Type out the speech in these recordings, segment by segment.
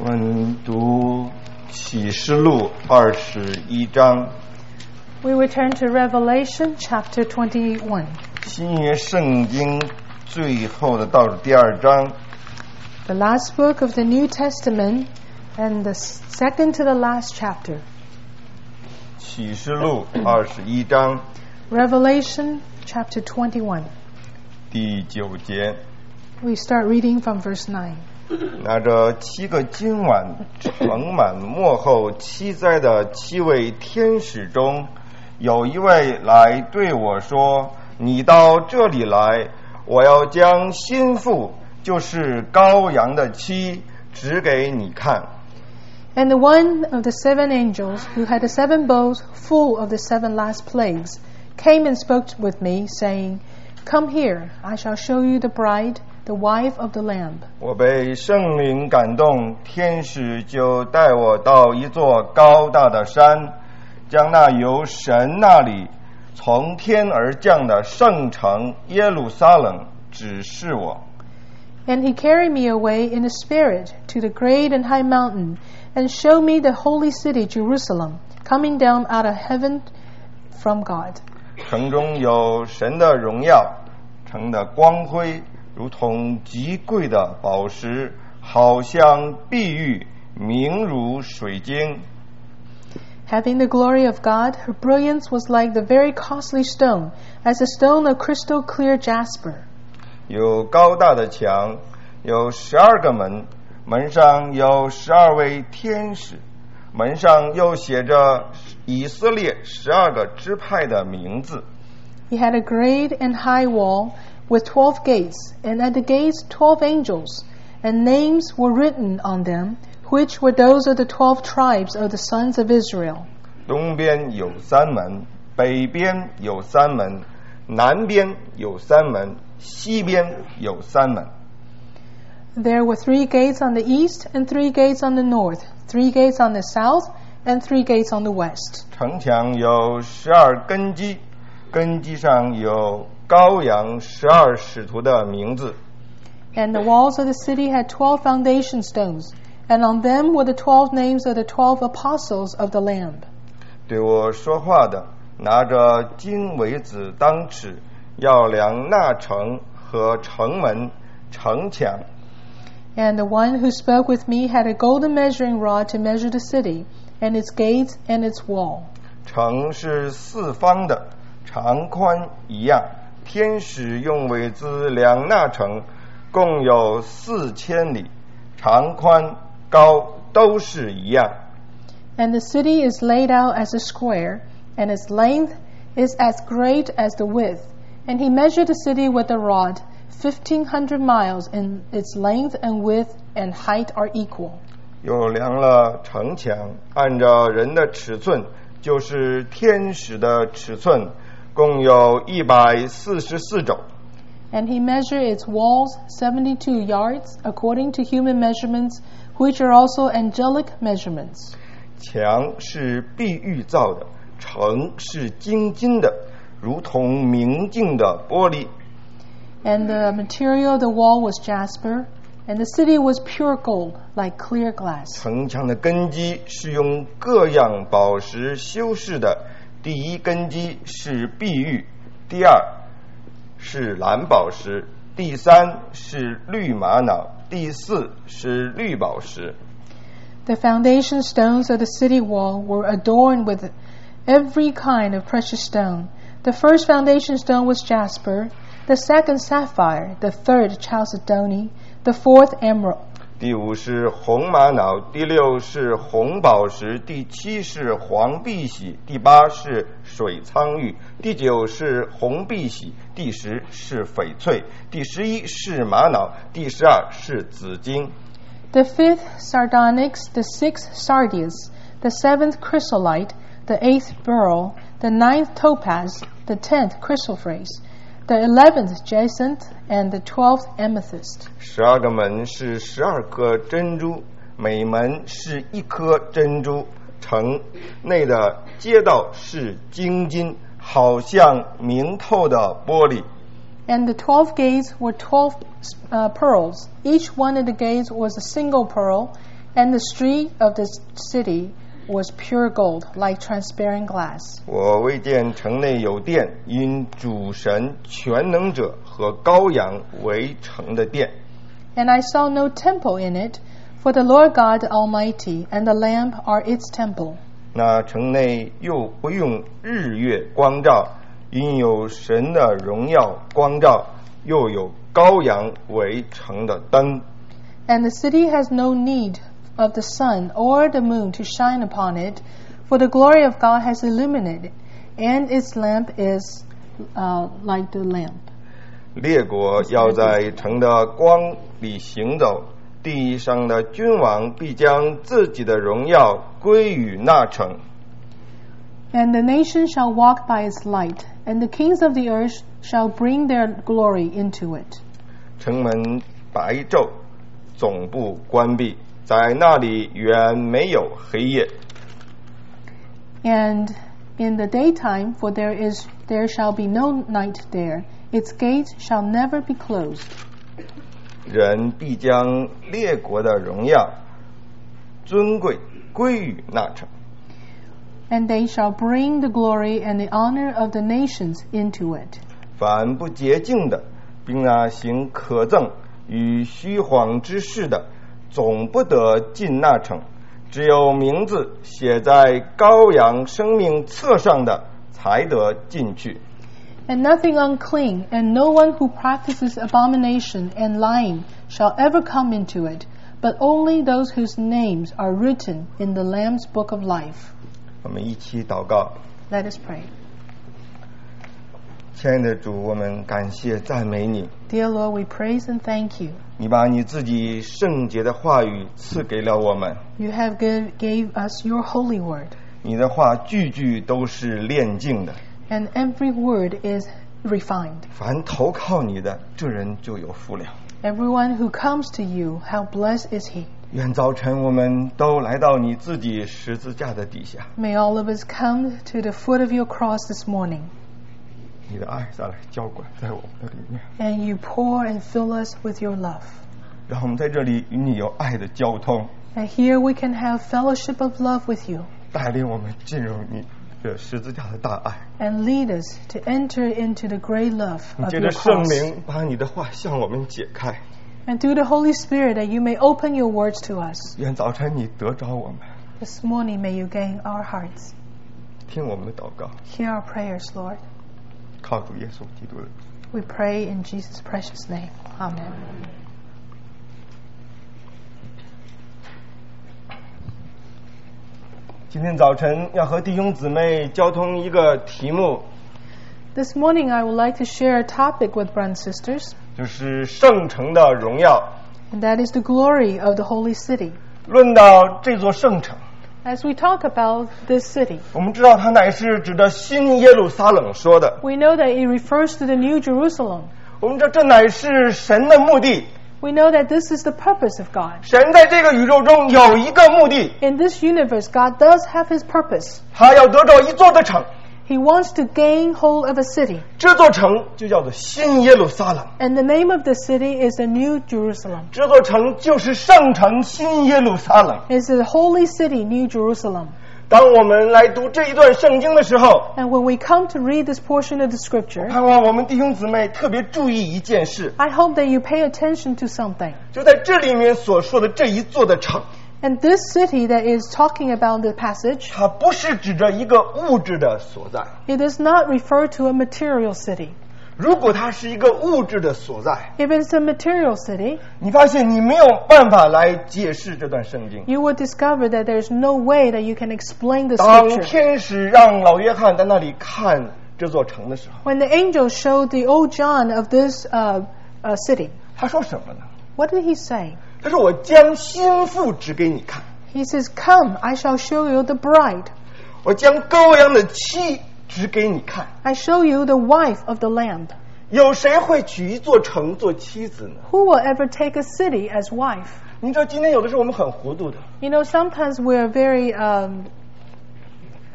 我们读启示录21章。 We return to Revelation chapter 21. 新约圣经最后的倒数第二章。 The last book of the New Testament and the second to the last chapter. 启示录21章。 Revelation chapter 21. 第9节。 We start reading from verse 9. 拿着7个金碗盛满末后7灾的7位天使中，有一位来对我说：你到这里来，我要将新妇，就是羔羊的妻，指给你看。 And the one of the 7 angels who had the 7 bowls full of the 7 last plagues came and spoke with me, saying, Come here, I shall show you the bride, the wife of the Lamb. 我被圣灵感动，天使就带我到一座高大的山，将那由神那里从天而降的圣城耶路撒冷指示我。 And he carried me away in the spirit to the great and high mountain, and showed me the holy city Jerusalem, coming down out of heaven from God. 城中有神的荣耀，城的光辉如同极贵的宝石，好像碧玉，明如水晶。 Having the glory of God, her brilliance was like the very costly stone, as a stone of crystal clear jasper. 有高大的墙，有12个门，门上有12位天使，门上又写着以色列12个支派的名字。 He had a great and high wall with 12 gates, and at the gates 12 angels, and names were written on them, which were those of the 12 tribes of the sons of Israel. 东边有3门，北边有3门，南边有3门，西边有3门。 There were 3 gates on the east, and 3 gates on the north, 3 gates on the south, and 3 gates on the west. 城墙有12根基，根基上有羔羊12使徒的名字。 And the walls of the city had 12 foundation stones, and on them were the 12 names of the 12 apostles of the Lamb. 对我说话的拿着金苇子当尺，要量那城和城门、城墙。 And the one who spoke with me had a golden measuring rod to measure the city, and its gates and its wall. 城是4方的，长宽一样。天使用苇子量那城，共有4000里，长宽高都是一样。 And the city is laid out as a square, and its length is as great as the width. And he measured the city with a rod, 1,500 miles, and its length and width and height are equal. 又量了城墙，按照人的尺寸，就是天使的尺寸，共有144肘。 And he measured its walls 72 yards, according to human measurements, which are also angelic measurements. 墙是碧玉造的，城是精金的，如同明镜的玻璃。 And the material of the wall was jasper, and the city was pure gold, like clear glass. 城墙的根基是用各样宝石修饰的，第一根基是碧玉，第2是蓝宝石，第3是绿玛瑙，第4是绿宝石。 The foundation stones of the city wall were adorned with every kind of precious stone. The first foundation stone was jasper, the second sapphire, the third chalcedony, the fourth emerald. 第5是红玛瑙，第6是红宝石，第7是黄碧玺，第8是水苍玉，第9是红碧玺，第10是翡翠，第11是玛瑙，第12是紫金。 The fifth sardonyx, the sixth sardius, the seventh chrysolite, the eighth beryl, the ninth topaz, the 10th chrysoprase, the 11th jacinth, and the 12th amethyst. 12个门是12颗珍珠，每门是1颗珍珠。城内的街道是精金，好像明透的玻璃。 And the 12 gates were 12 pearls. Each one of the gates was a single pearl, And the street of the city was pure gold, like transparent glass. 我未见城内有殿，因主神全能者和羔羊为城的殿。 And I saw no temple in it, for the Lord God Almighty and the Lamb are its temple. 那城内又不用日月光照，因有神的荣耀光照，又有羔羊为城的灯。 And the city has no need of the sun or the moon to shine upon it, for the glory of God has illuminated it, and its lamp is like the lamp. 列国要在城的光里行走，地上的君王必将自己的荣耀归于那城。 And the nations shall walk by its light, and the kings of the earth shall bring their glory into it. 城门白昼，总部关闭，在那里原没有黑夜。 And in the daytime, for there shall be no night there, its gates shall never be closed. 人必将列国的荣耀、尊贵归于那城。 And they shall bring the glory and the honor of the nations into it. 凡不洁净的，并那行可憎与虚谎之事的，总不得进那城。只有名字写在羔羊生命册上的，才得进去。 And nothing unclean, and no one who practices abomination and lying shall ever come into it, but only those whose names are written in the Lamb's book of life. 我们一起祷告。 Let us pray. 亲爱的主，我们感谢赞美你， Dear Lord, we praise and thank you. 你把你自己圣洁的话语赐给了我们， You have gave us your holy word, 你的话句句都是炼净的。 and every word is refined. 凡投靠你的，这人就有福了。 Everyone who comes to you, how blessed is he. 愿早晨我们都来到你自己十字架的底下， May all of us come to the foot of your cross this morning, 你的爱再来浇灌在我们的里面， and you pour and fill us with your love. 让我们在这里与你有爱的交通， And here we can have fellowship of love with you, 带领我们进入你的十字架的大爱。 and lead us to enter into the great love 你 of 借 your 着圣 cross. 灵把你的话向我们解开， And through the Holy Spirit, that you may open your words to us. 愿早晨你得着我们， This morning, may you gain our hearts. 听我们的祷告， Hear our prayers, Lord. 靠主耶稣基督的。 We pray in Jesus' precious name. Amen. 今天早晨要和弟兄姊妹交通一个题目， This morning, I would like to share a topic with brothers and sisters, 就是圣城的荣耀。 and that is the glory of the holy city. 论到这座圣城， As we talk about this city, 我们知道它乃是指着新耶路撒冷说的。 we know that it refers to the New Jerusalem. 我们知道这乃是神的目的， We know that this is the purpose of God. 神在这个宇宙中有一个目的， In this universe, God does have His purpose. 他要得着一座的城， He wants to gain hold of a city. 这座城就叫做新耶路撒冷， And the name of the city is the New Jerusalem. 这座城就是圣城新耶路撒冷。 It's the holy city, New Jerusalem. 当我们来读这一段圣经的时候， And when we come to read this portion of the scripture, 盼望我们弟兄姊妹特别注意一件事， I hope that you pay attention to something. 就在这里面所说的这一座的城， And this city that is talking about the passage, 它不是指着一个物质的所在。 it does not refer to a material city. 如果它是一个物质的所在， If it's a material city, 你发现你没有办法来解释这段圣经。 you will discover that there's no way that you can explain the 当 scripture. 天使让老约翰在那里看这座城的时候， When the angel showed the old John of this city, 他说什么呢？ what did he say? 他说：“我将心腹指给你看， He says, "Come, I shall show you the bride. 我将羔羊的妻指给你看。 I show you the wife of the Lamb. 有谁会娶一座城做妻子呢？ Who will ever take a city as wife?" 你知道，今天有的时候我们很糊涂的， You know, sometimes we're very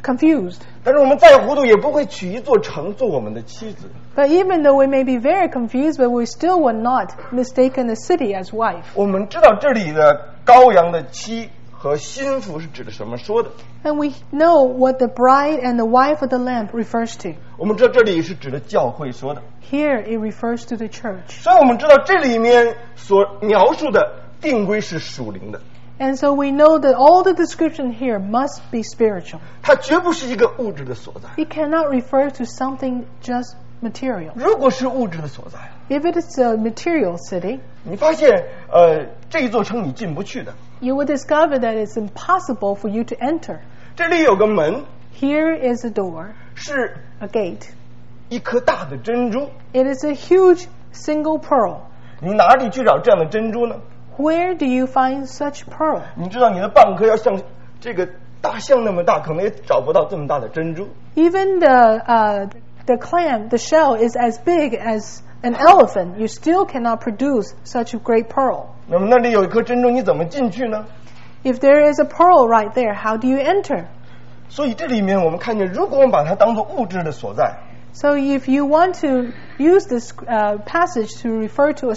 confused. 但是我们再糊涂也不会娶一座城做我们的妻子。 But even though we may be very confused, but we still would not mistaken the city as wife. 我们知道这里的羔羊的妻和心腹是指的什么说的。 And we know what the bride and the wife of the Lamb refers to. 我们知道这里是指的教会说的。 Here it refers to the church. 所以我们知道这里面所描述的定规是属灵的， And so we know that all the description here must be spiritual. 它绝不是一个物质的所在。 It cannot refer to something just material. 如果是物质的所在， If it is a material city, 你发现这一座城你进不去的。 you will discover that it's impossible for you to enter. 这里有个门， Here is a door, 是 a gate. 一颗大的珍珠。 It is a huge single pearl. 你哪里去找这样的珍珠呢？ Where do you find such pearl? 你知道你的蚌壳要像这个大象那么大，可能也找不到这么大的珍珠。 Even the clam, the shell is as big as an elephant. You still cannot produce such a great pearl. 那么那里有一颗珍珠，你怎么进去呢？ If there is a pearl right there, how do you enter? 所以这里面我们看见，如果我们把它当作物质的所在， So if you want to use this passage to refer to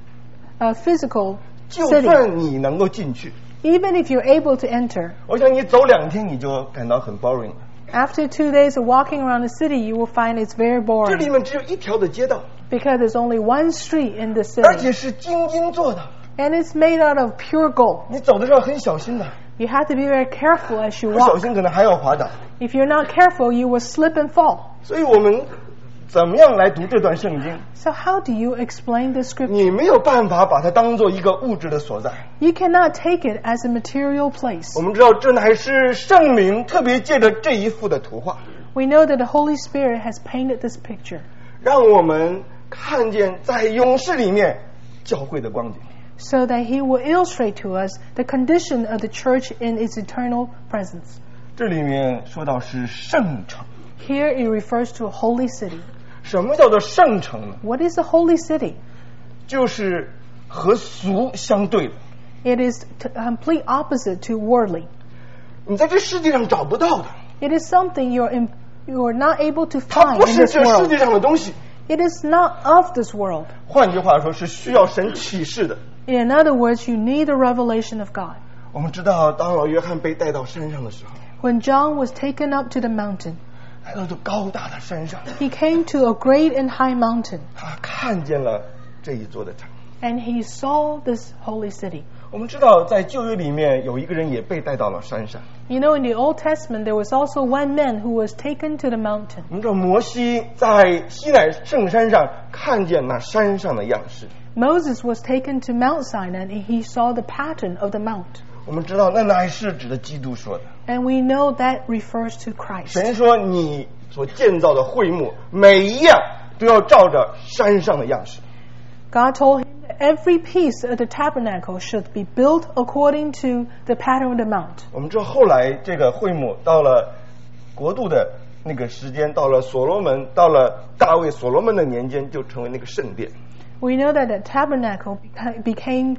a physical 就 city, 算你能够进去， even if you're able to enter, 我想你走2天你就感到很 boring 了。 after 2 days of walking around the city, you will find it's very 这里 boring 面只有一条的街道， because there's only one street in the 而 city, 且是金金做的， and it's made out of pure gold. 你走的时候很小心的， You have to be very careful as you 不小 walk. 心可能还要滑倒。 If you're not careful, you will slip and fall. 所以我们怎么样来读这段圣经？ So how do you explain the scripture? 你没有办法把它当做一个物质的所在。 You cannot take it as a material place. 我们知道这乃是圣灵特别借着这一幅的图画， We know that the Holy Spirit has painted this picture 让我们看见在勇士里面教会的光景。 so that He will illustrate to us the condition of the church in its eternal presence. 这里面说到是圣城， Here it refers to a holy city. 什么叫做圣城呢？ What is a holy city? 就是和俗相对的。 It is complete opposite to worldly. 你在这世界上找不到的， It is something you are not able to 它 find 不 in 是 this 这世 world. 界上的东西。 It is not of this world. 换句话说，是需要神启示的。 In other words, you need the revelation of God. 我们知道，当老约翰被带到山上的时候， When John was taken up to the mountain, 来到这高大的山上， he came to a great and high mountain, 他看见了这一座的城。 and he saw this holy city. 我们知道，在旧约里面有一个人也被带到了山上。 You know, in the Old Testament, there was also one man who was taken to the mountain. 我们知道摩西在西乃圣山上看见那山上的样式。 Moses was taken to Mount Sinai, and he saw the pattern of the mount. 我们知道，那乃是指的基督说的。 And we know that refers to Christ. 神说，你所建造的会幕，每一样都要照着山上的样式。 God told him that every piece of the tabernacle should be built according to the pattern of the mount. 我们知道，后来这个会幕到了国度的那个时间，到了所罗门，到了大卫所罗门的年间，就成为那个圣殿。 We know that the tabernacle became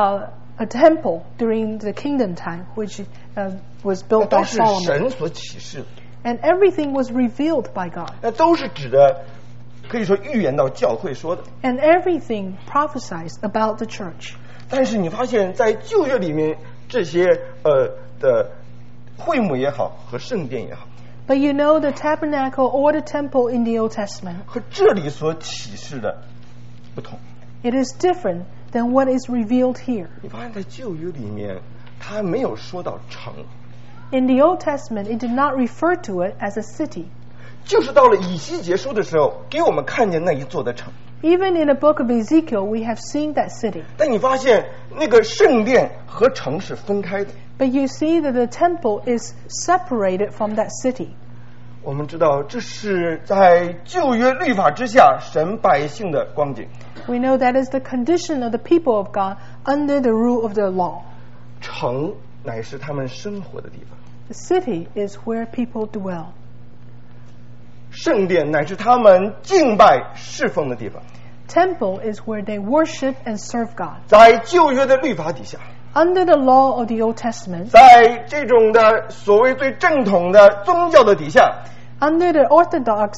a temple during the kingdom time, which was 那 built 都 by 是 Solomon. 神所启示的， And everything was revealed by God. 那都是指的，可以说预言到教会说的。 And everything prophesies about the church. 但是你发现在旧约里面，这些的会幕也好和圣殿也好， But you know the tabernacle or the temple in the Old Testament, 和这里所启示的不同。 it is different than what is revealed here. 你发现在旧约里面，他没有说到城， In the Old Testament, it did not refer to it as a city. 就是到了以西结书的时候，给我们看见那一座的城。 Even in the book of Ezekiel, we have seen that city. 但你发现那个圣殿和城是分开的。 But you see that the temple is separated from that city. 我们知道这是在旧约律法之下神百姓的光景。 We know that is the condition of the people of God under the rule of the law. 城乃是他们生活的地方， The city is where people dwell. 圣殿乃是他们敬拜侍奉的地方。 Temple is where they worship and serve God. 在旧约的律法底下， Under the law of the Old Testament, 在这种的所谓最正统的宗教的底下， under the Orthodox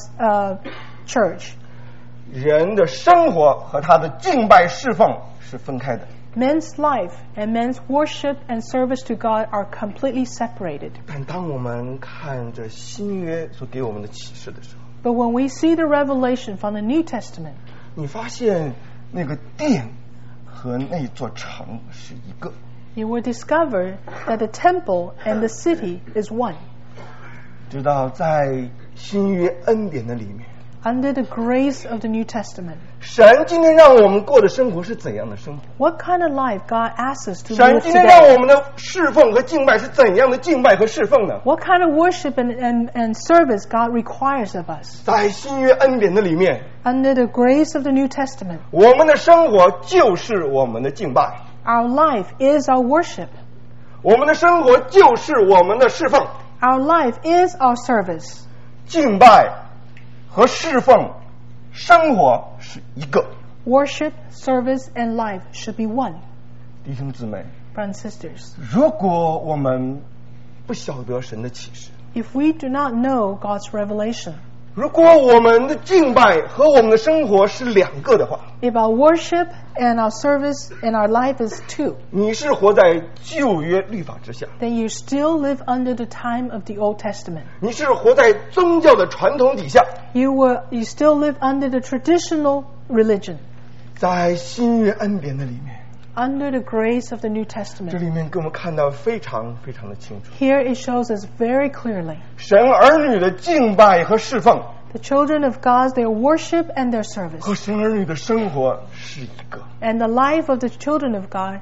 Church, 人的生活和他的敬拜侍奉是分开的。 men's life and men's worship and service to God are completely separated. 但当我们看着新约所给我们的启示的时候， But when we see the revelation from the New Testament, 你发现那个殿和那座城是一个。 you will discover that the temple and the city is one. 知道在新约恩典的里面， Under the grace of the New Testament, 神今天让我们过的生活是怎样的生活？ what kind of life God asks us to 神 live 今天让 today? 我们的侍奉和敬拜是怎样的敬拜和侍奉呢？ What kind of worship and service God requires of us? 在新约恩典的里面， Under the grace of the New Testament, 我们的生活就是我们的敬拜， our life is our worship. 我们的生活就是我们的侍奉。 Our life is our service. 敬拜和侍奉生活是一个。 Worship, service, and life should be one. 弟兄姊妹， Brothers and sisters, 如果我们不晓得神的启示， if we do not know God's revelation, 如果我们的敬拜和我们的生活是两个的话， if our worship and our service and our life is two, 你是活在旧约律法之下， then you still live under the time of the Old Testament. 你是活在宗教的传统底下。 You still live under the traditional religion. 在新约恩典的里面， Under the grace of the New 这 Testament. 里面给我们看到非常非常的清楚， Here it shows us very clearly. 神儿女的敬拜和侍奉 The children of God, their worship and their service. 和神儿女的生活是一个。 And the life of the children of God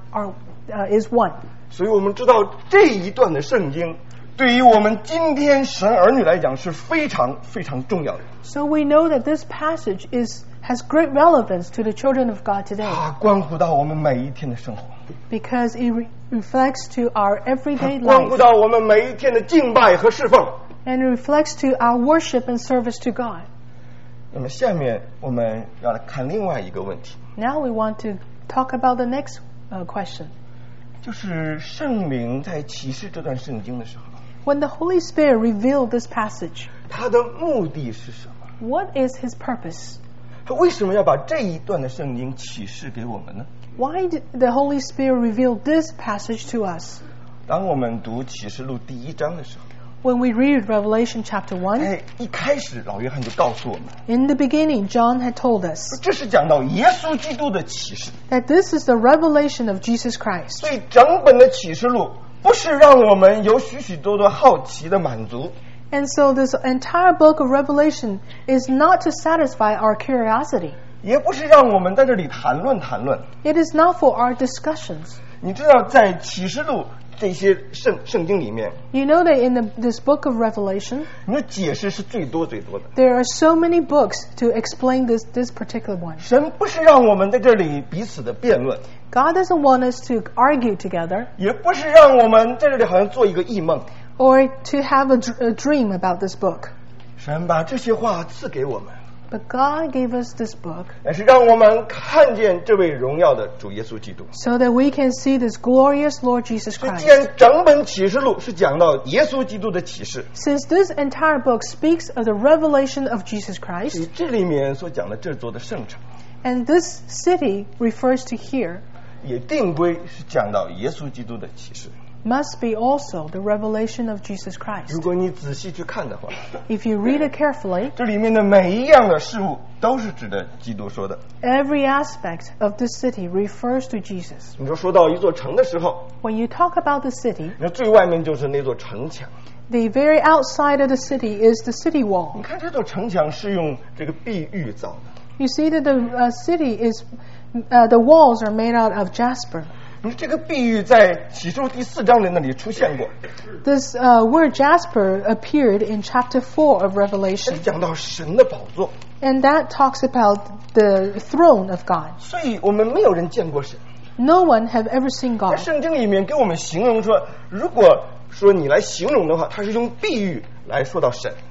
is one. 所以我们知道这一段的圣经对于我们今天神儿女来讲是非常非常重要的。 So we know that this passage has great relevance to the children of God today 它关乎到我们每一天的生活， because it reflects to our 它 everyday 关乎 life 到我们每一天的敬拜和侍奉。 and it reflects to our worship and service to God. 那么下面我们要来看另外一个问题， Now we want to talk about the next question. 就是圣灵在启示这段圣经的时候， When the Holy Spirit revealed this passage, 它的目的是什么？ what is His purpose? 他为什么要把这一段的圣经启示给我们呢？ Why did the Holy Spirit reveal this passage to us? 当我们读启示录第1章的时候， When we read Revelation chapter 1, 一开始老约翰就告诉我们， in the beginning, John had told us 这是讲到耶稣基督的启示。 that this is the revelation of Jesus Christ. 所以整本的启示录不是让我们有许许多多好奇的满足， And so this entire book of Revelation is not to satisfy our curiosity. 也不是让我们在这里谈论。 It is not for our discussions. 你知道，在启示录这些圣经里面， You know that in this book of Revelation, 你的解释是最多的。 there are so many books to explain this particular one. 神不是让我们在这里彼此的辩论， God doesn't want us to argue together 也不是让我们在这里好像做一个异梦。 or to have a dream about this book. 神把这些话赐给我们， But God gave us this book 乃是让我们看见这位荣耀的主耶稣基督。 so that we can see this glorious Lord Jesus 所以，既 Christ. 然整本启示录是讲到耶稣基督的启示， Since this entire book speaks of the revelation of Jesus 所 Christ, 以这里面所讲的这座的圣城， and this city refers to here, 也定规是讲到耶稣基督的启示。 must be also the revelation of Jesus Christ. 如果你仔细去看的话， If you read it carefully, 这里面的每一样的事物都是指的基督说的。 every aspect of this city refers to Jesus. 你说到一座城的时候， When you talk about the city, 那最外面就是那座城墙。 the very outside of the city is the city 你 wall. 看这座城墙是用这个碧玉造的。 You see that the city is, the walls are made out of jasper. 你这个碧玉在启示录第4章的那里出现过， This word jasper appeared in chapter 4 of 这 Revelation, 讲到神的宝座， and that talks about the throne of God. 所以我们没有人见过神。 No one have ever seen 在 God. 圣经里面给我们形容说，如果说你来形容的话，它是用碧玉来说到神。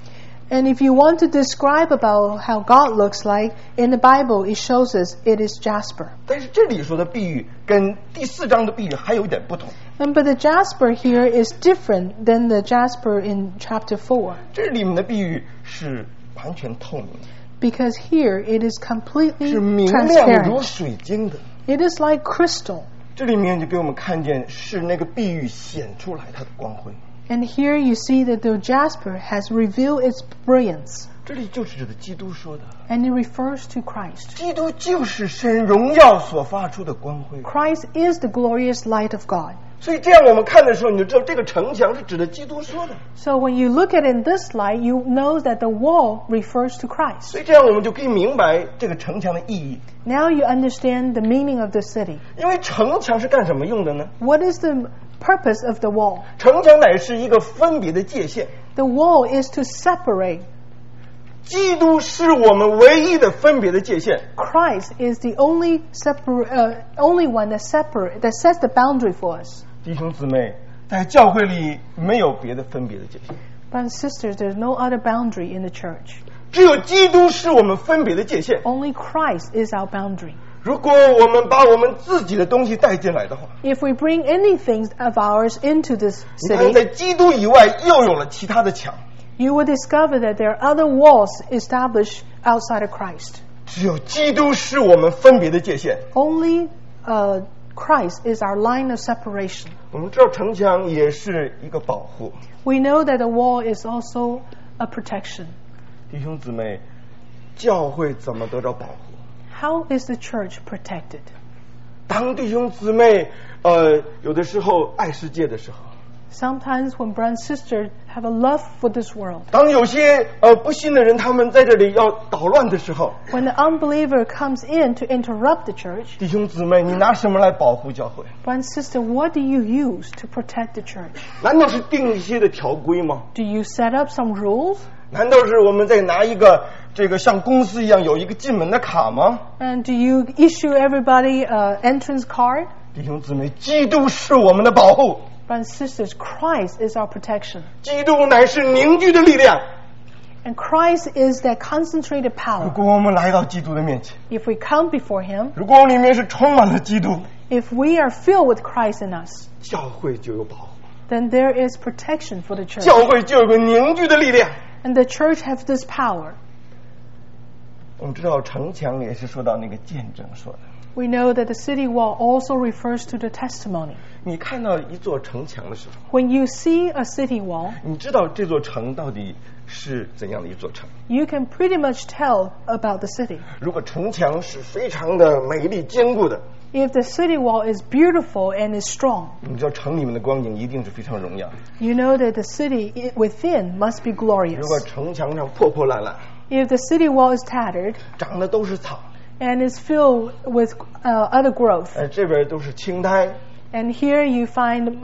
And if you want to describe about how God looks like, in the Bible it shows us it is jasper. 但是这里说的碧玉跟第4章的碧玉还有一点不同。 But the jasper here is different than the jasper in chapter 4. 这里面的碧玉是完全透明的， Because here it is completely 是明亮如 transparent. 水晶的。 It is like crystal. 这里面就给我们看见是那个碧玉显出来它的光辉。 And here you see that the jasper has revealed its brilliance. 这里就是指的基督说的， And it refers to Christ. 基督就是神荣耀所发出的光辉。 Christ is the glorious light of God. 所以这样我们看的时候，你就知道这个城墙是指的基督说的。 So when you look at it in this light, you know that the wall refers to Christ. 所以这样我们就可以明白这个城墙的意义。 Now you understand the meaning of the city. 因为城墙是干什么用的呢？ What is the purpose of the wall? 城墙乃是一个分别的界限。 The wall is to separate. 基督是我们唯一的分别的界限。 Christ is the only one that sets the boundary for us. 弟兄姊妹，在教会里没有别的分别的界限， Brothers and sisters, there's no other boundary in the church. 只有基督是我们分别的界限。 Only Christ is our boundary. 如果我们把我们自己的东西带进来的话， If we bring anything of ours into this 你看， city, 在基督以外又有了其他的墙。 you will discover that there are other walls established outside of Christ. 只有基督是我们分别的界限。 Only Christ is our line of separation. 我们知道城墙也是一个保护。 We know that the wall is also a protection. 弟兄姊妹，教会怎么得到保护？ How is the church protected? 当弟兄姊妹有的时候爱世界的时候， Sometimes when brothers and sisters have a love for this world, 当有些不信的人他们在这里要捣乱的时候， when the unbeliever comes in to interrupt the church, 弟兄姊妹，你拿什么来保护教会？ brother and sister, what do you use to protect the church? 难道是定一些的条规吗？ Do you set up some rules? 难道是我们在拿一个这个像公司一样有一个进门的卡吗？ And do you issue everybody an entrance card? 弟兄姊妹，基督是我们的保护， Brothers and sisters, Christ is our protection. 基督乃是凝聚的力量。 And Christ is that concentrated 如 power. 果我们来到基督的面前， If we come before Him, 如果里面是充满了基督， if we are filled with Christ in us, 教会就有保护， then there is protection for the church. 教会就有个凝聚的力量。 And the church has this power. 我们知道城墙也是说到那个见证说的。 We know that the city wall also refers to the testimony. 你看到一座城墙的时候， When you see a city wall, 你知道这座城到底是怎样的一座城。 you can pretty much tell about the city. 如果城墙是非常的美丽坚固的， If the city wall is beautiful and is strong, 你知道城里面的光景一定是非常荣耀的。 you know that the city within must be 如 glorious. 果城墙上破破烂烂， If the city wall is tattered 长的都是草， and is filled with other growth, 这边都是青苔， and here you find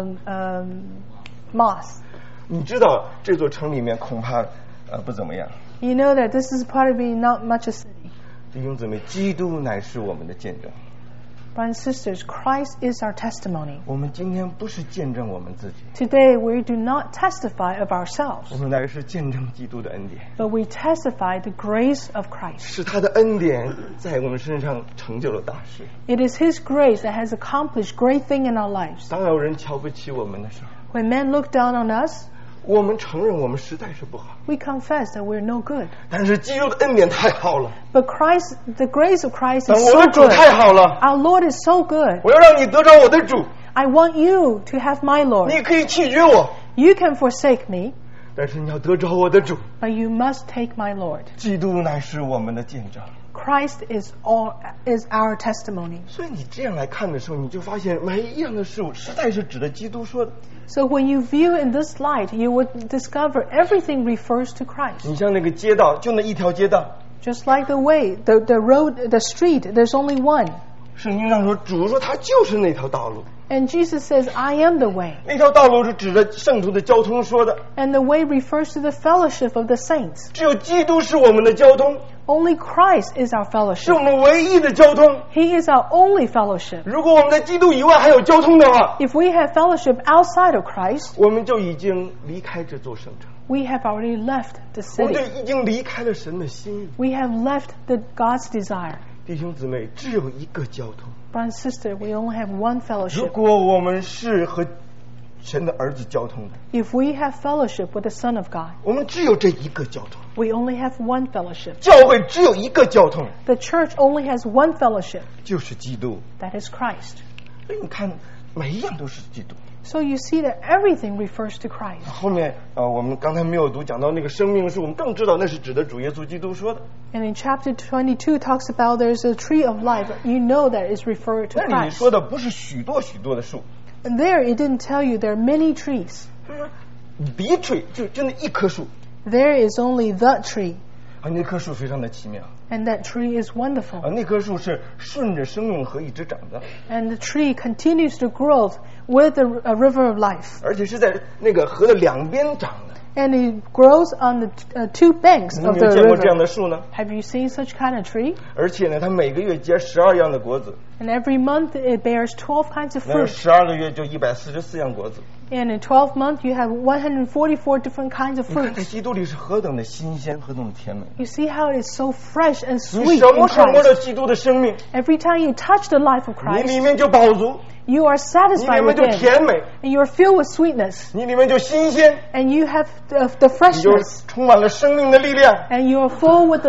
moss, 你知道这座城里面恐怕不怎么样。 you know that this is probably not much a city. 弟兄姊妹，基督乃是我们的见证。 Brothers and sisters, Christ is our testimony. 我们今天不是见证我们自己， Today we do not testify of ourselves, 我们乃是见证基督的恩典， but we testify the grace of Christ. 是他的恩典在我们身上成就了大事。 It is His grace that has accomplished great things in our lives. 当有人瞧不起我们的时候， When men look down on us, 我们承认我们实在是不好， we confess that we're no good. 但是基督的恩典太好了， But the grace of Christ 但 is 我 so 的主 good. 太好了， Our Lord is so good. 我要让你得着我的主。 I want you to have my Lord. 你可以弃绝我， You can forsake me, 但是你要得着我的主。 but you must take my Lord. 基督乃是我们的见证。 Christ is our testimony. 所以你这样来看的时候，你就发现每一样的事物实在是指的基督说的。 So when you view in this light, you would discover everything refers to Christ. 你像那个街道，就那一条街道， Just like the way, the road, the street, there's only one. 圣经上说，主说他就是那条道路。 And Jesus says, I am the way. 那条道路是指着圣徒的交通说的， And the way refers to the fellowship of the saints. 只有基督是我们的交通， Only Christ is our 是我 fellowship. 们唯一的交通。 He is our only fellowship. 如果我们在基督以外还有交通的话， If we have fellowship outside of Christ, 我们就已经离开这座圣城。 we have already left the 我们就 city. 已经离开了神的心意。 We have left God's desire. 弟兄姊妹，只有一个交通。 Brother and sister, we only have one 如 fellowship. 果我们是和神的儿子交通的， If we have fellowship with the Son of God, 我们只有这一个交通。 we only have one fellowship. 教会只有一个交通， The church only has one fellowship. 就是基督。 That is Christ. 所以你看，每一样都是基督。 So you see that everything refers to Christ. 后面我们刚才没有读，讲到那个生命树，我们更知道那是指的主耶稣基督说的。 And in chapter 22 talks about there's a tree of life. You know that is referred to 那里 Christ. 说的不是许多许多的树， And there it didn't tell you there are many trees. 就是说 the tree 就真的一棵树 There is only the tree. 啊，那棵树非常的奇妙 And that tree is 啊， wonderful. 那棵树是顺着生命河一直长的， And the tree continues to grow with the river of life. 而且是在那个河的两边长的。 And it grows on the two banks 你有 of 没有 the 见过这样 river. 的树呢？ Have you seen such kind of tree? 而且呢，它每个月结12样的果子， And every month it bears 12 kinds of 那 fruit. 12个月就144样果子。 And in 12 months you have 144 different kinds of 你看，在 fruits. 基督里是何等的新鲜，何等的甜美。 You see how it is so fresh and 你 sweet 什 in 么时候摸 Christ. 着基督的生命， Every time you touch the life of 你里 Christ, 面就饱足， you are 你 satisfied 里面 with 就 Him. 甜美， And you are filled with sweetness. 你里面就新鲜， And you have the 你就 freshness. 充满了生命的力量。 And you are full with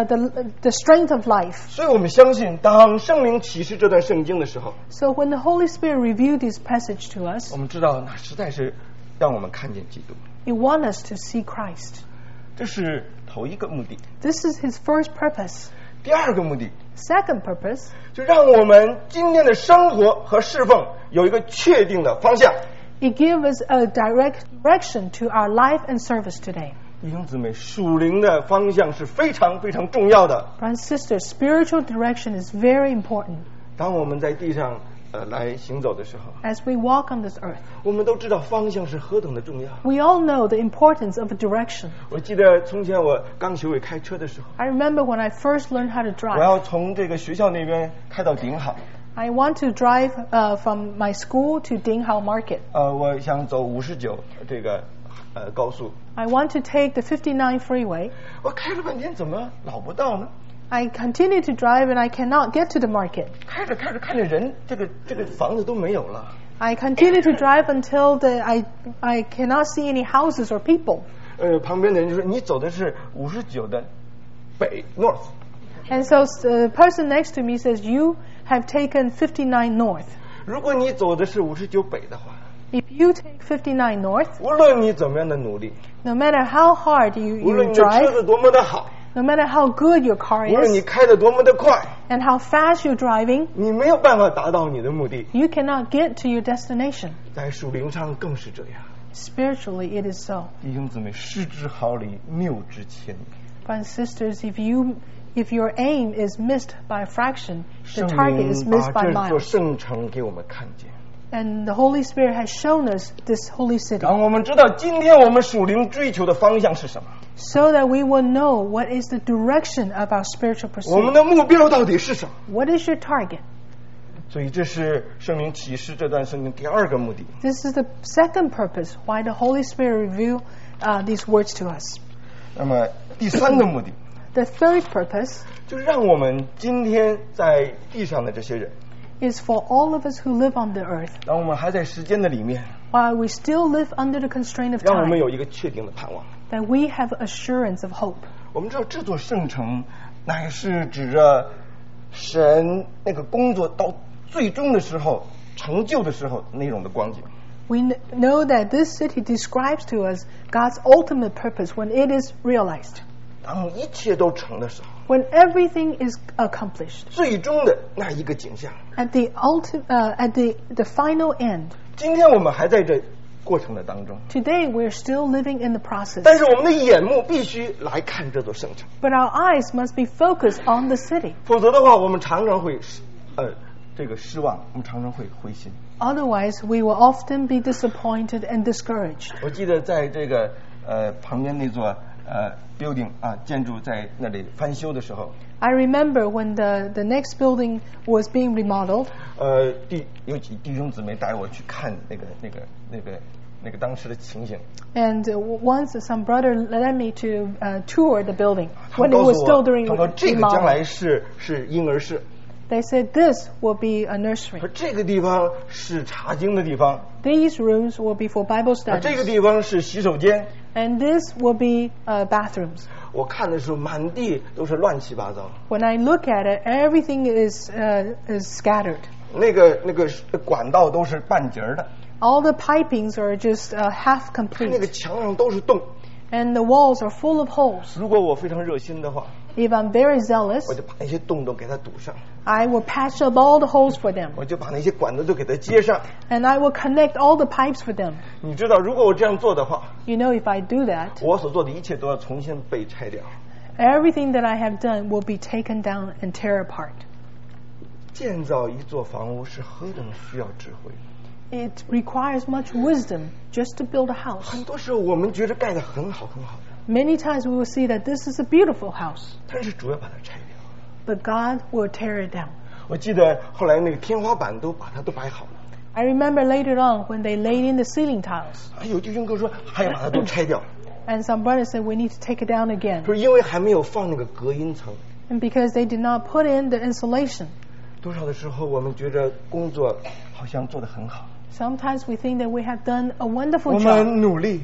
the strength of life. 所以我们相信，当圣灵启示这段圣经的时候， So when the Holy Spirit revealed this passage to us, 我们知道那实在是让我们看见基督， He wants us to see Christ. 这是头一个目的。 This is His first purpose. 第二个目的， Second purpose, 就让我们今天的生活和侍奉有一个确定的方向。 it gives us a direct direction to our life and service today. 弟兄姊妹，属灵的方向是非常非常重要的。 Brothers and sisters, spiritual direction is very important. 当我们在地上来行走的时候， As we walk on this earth, 我们都知道方向是何等的重要。 we all know the importance of a direction. 我记得从前我刚学会开车的时候， I remember when I first learned how to 我 drive. 要从这个学校那边开到顶好， I want to drive from my school to Dinghao Market. 我想走59这个高速， I want to take the 59 freeway. 我开了半天怎么老不到呢？ I continue to drive and I cannot get to the market. 开着开着看见人，这个房子都没有了。 I continue to drive until I cannot see any houses or people. 旁边的人就说你走的是59的北 north， And so the person next to me says, you have taken 59 north. 如果你走的是59北的话， If you take 59 north, 无论你怎么样的努力， no matter how hard 无 you 论你的车 drive, 子多么的好， no matter how good your car 无论你 is, 开的多么的快， and how fast you're driving, 你没有办法达到你的目的。 you cannot get to your destination. 在属灵上更是这样。 Spiritually, it is so. 弟兄姊妹，失之毫厘，谬之千里。 Brothers and sisters, if your aim is missed by a fraction, the 圣 target is 灵把 missed by 这座 miles. 圣城给我们看见。 And the Holy Spirit has shown us this holy city 让我们知道今天我们属灵追求的方向是什么， so that we will know what is the direction of our spiritual 我们 pursuit. 的目标到底是什么。 What is your target? 所以这是圣灵启示这段圣经第二个目的。 This is the second purpose why the Holy Spirit revealed these words to us. 那么第三个目的， The third purpose 就是让我们今天在地上的这些人， is for all of us who live on the earth, 当我们还在时间的里面， while we still live under the constraint of 让我们 time, 有一个确定的盼望。 that we have assurance of hope. 我们知道这座圣城乃是指着神那个工作到最终的时候成就的时候那种的光景。 We know that this city describes to us God's ultimate purpose when it is realized, 当一切都成的时候， when everything is accomplished, 最终的那一个景象。 at the final end. 今天我们还在这过程的当中， Today we're still living in the process, 但是我们的眼目必须来看这座圣城， but our eyes must be focused on the city. 否则的话，我们常常会这个失望，我们常常会灰心。 Otherwise, we will often be disappointed and discouraged. 我记得在这个旁边那座building 建筑在那里翻修的时候， I remember when the next building was being remodeled, 有几弟兄姊妹带我去看那个那个当时的情形。 And once some brother led me to tour the building 他 when 们 it 告 was 诉 still 我， during 他说这个将 remodel. 来是婴儿室， They said this will be a nursery. 说这个地方是查经的地方， These rooms will be for Bible 这个 studies. 地方是洗手间。 And this will be bathrooms. 我看的时候满地都是乱七八糟， When I look at it, everything is scattered. 那个管道都是半截儿的， All the pipings are just half 那个 complete. 墙上都是洞。 And the walls are full of holes. 如果我非常热心的话， If I'm very zealous, 我就把那些洞都给它堵上， I will patch up all the holes for them. 我就把那些管子都给它接上。 And I will connect all the pipes for them. 你知道，如果我这样做的话， You know, if I do that, 我所做的一切都要重新被拆掉。 everything that I have done will be taken down and tear apart. 建造一座房屋是何等需要智慧。 It requires much wisdom just to build a house. 很多时候我们觉得盖得很好很好的， Many times we will see that this is a beautiful house, 但是主要把它拆掉。 but God will tear it down. 我记得后来那个天花板都把它都摆好了， I remember later on when they laid in the ceiling tiles, 还有弟兄哥说还要把它都拆掉， and some brothers said we need to take it down again. 说因为还没有放那个隔音层。 And because they did not put in the insulation. 多少的时候我们觉得工作好像做得很好， Sometimes we think that we have done a 我 wonderful job. 们努力，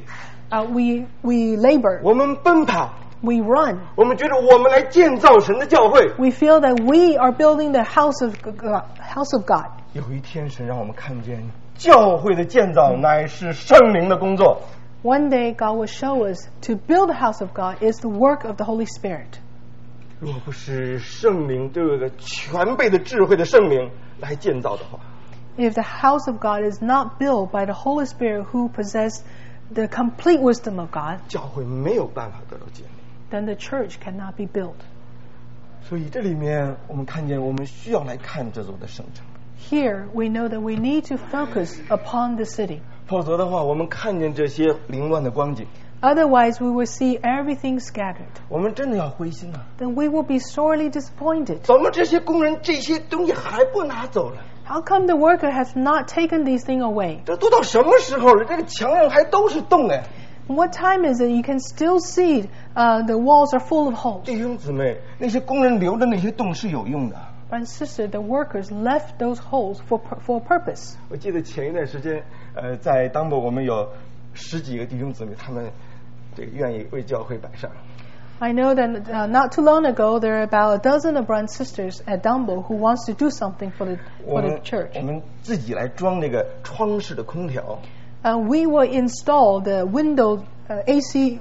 We labor, 我们奔跑， we run. 我们觉得我们来建造神的教会。 We feel that we are building the house of God. 有一天神让我们看见教会的建造乃是圣灵的工作。 One day God will show us to build the house of God is the work of the Holy Spirit. 若不是圣灵对有一个全备的智慧的圣灵来建造的话， If the house of God is not built by the Holy Spirit who possess the complete wisdom of God, 教会没有办法得到建立。 then the church cannot be built. 所以这里面我们看见我们需要来看这座的圣城， Here we know that we need to focus upon the city. 否则的话，我们看见这些凌乱的光景， Otherwise, we will see everything scattered. 我们真的要灰心啊！ Then we will be sorely disappointed. 怎么这些工人这些东西还不拿走了？ How come the worker has not taken these things away? 这都到什么时候了？这个墙上还都是洞哎！ What time is it? You can still see the walls are full of holes. 弟兄姊妹，那些工人留的那些洞是有用的。 Brother and sister, the workers left those holes for a purpose. 我记得前一段时间，在当部我们有10几个弟兄姊妹，他们这个愿意为教会摆上。 I know that not too long ago there are about a dozen of brothers and sisters at Dumbo who wants to do something for the church. 我们自己来装那个窗式的空调。 We will install the window AC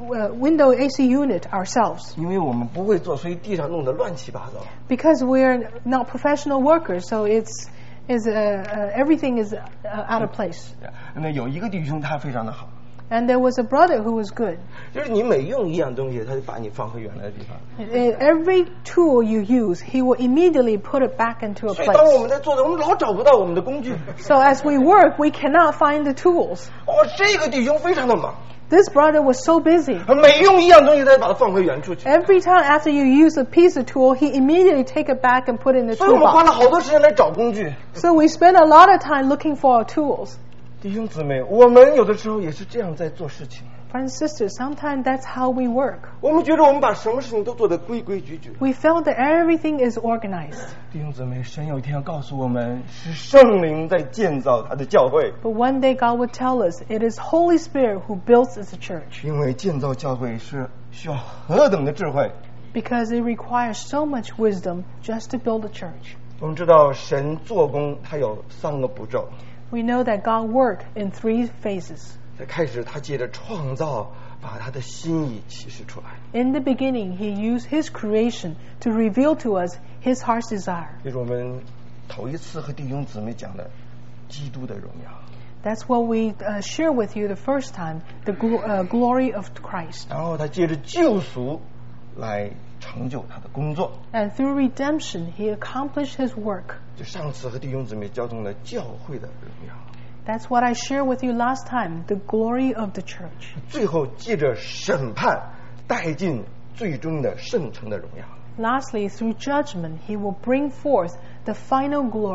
unit ourselves 因为我们不会做，所以地上弄得乱七八糟。 because we are not professional workers, so everything is out of place. 那有一个弟兄他非常的好， And there was a brother who was good. 就是你每用一样东西，他就把你放回原来的地方。 Every tool you use, he will immediately put it back into a 所以当我 place. 们在做的，我们老找不到我们的工具。 So as we work, we cannot find the tools. 这个弟兄非常的忙， This brother was so busy. 每用一样东西，他就把它放回原处去。 Every time after you use a piece of tool, he immediately take it back and put it in the 所以我们花 toolbox. 了好多时间来找工具。 So we spend a lot of time looking for our tools. 弟兄姊妹，我们有的时候也是这样在做事情。 Brothers and sisters, sometimes that's how we work. 我们觉得我们把什么事情都做得规规矩矩。 We felt that everything is organized. 弟兄姊妹，神有一天要告诉我们，是圣灵在建造他的教会。 But one day God will tell us it is Holy Spirit who builds the church 因为建造教会是需要何等的智慧。 because it requires so much wisdom just to build a church. 我们知道神做工他有3个步骤。 We know that God worked in 3 phases. 在开始，他借着创造，把他的心意启示出来。 In the beginning, He used His creation to reveal to us His heart's desire. 这是我们头一次和弟兄姊妹讲的基督的荣耀。 That's what we share with you the first time, the glory of Christ. 然后他借着救赎来成就他的工作。 And through redemption, He accomplished His work. 就上次和弟兄姊妹交通了教会的荣耀。 That's what I shared with you last time, the glory of the church. 最后借着审判带进最终的圣城的荣耀。 Lastly, through judgment, He will bring forth the final glory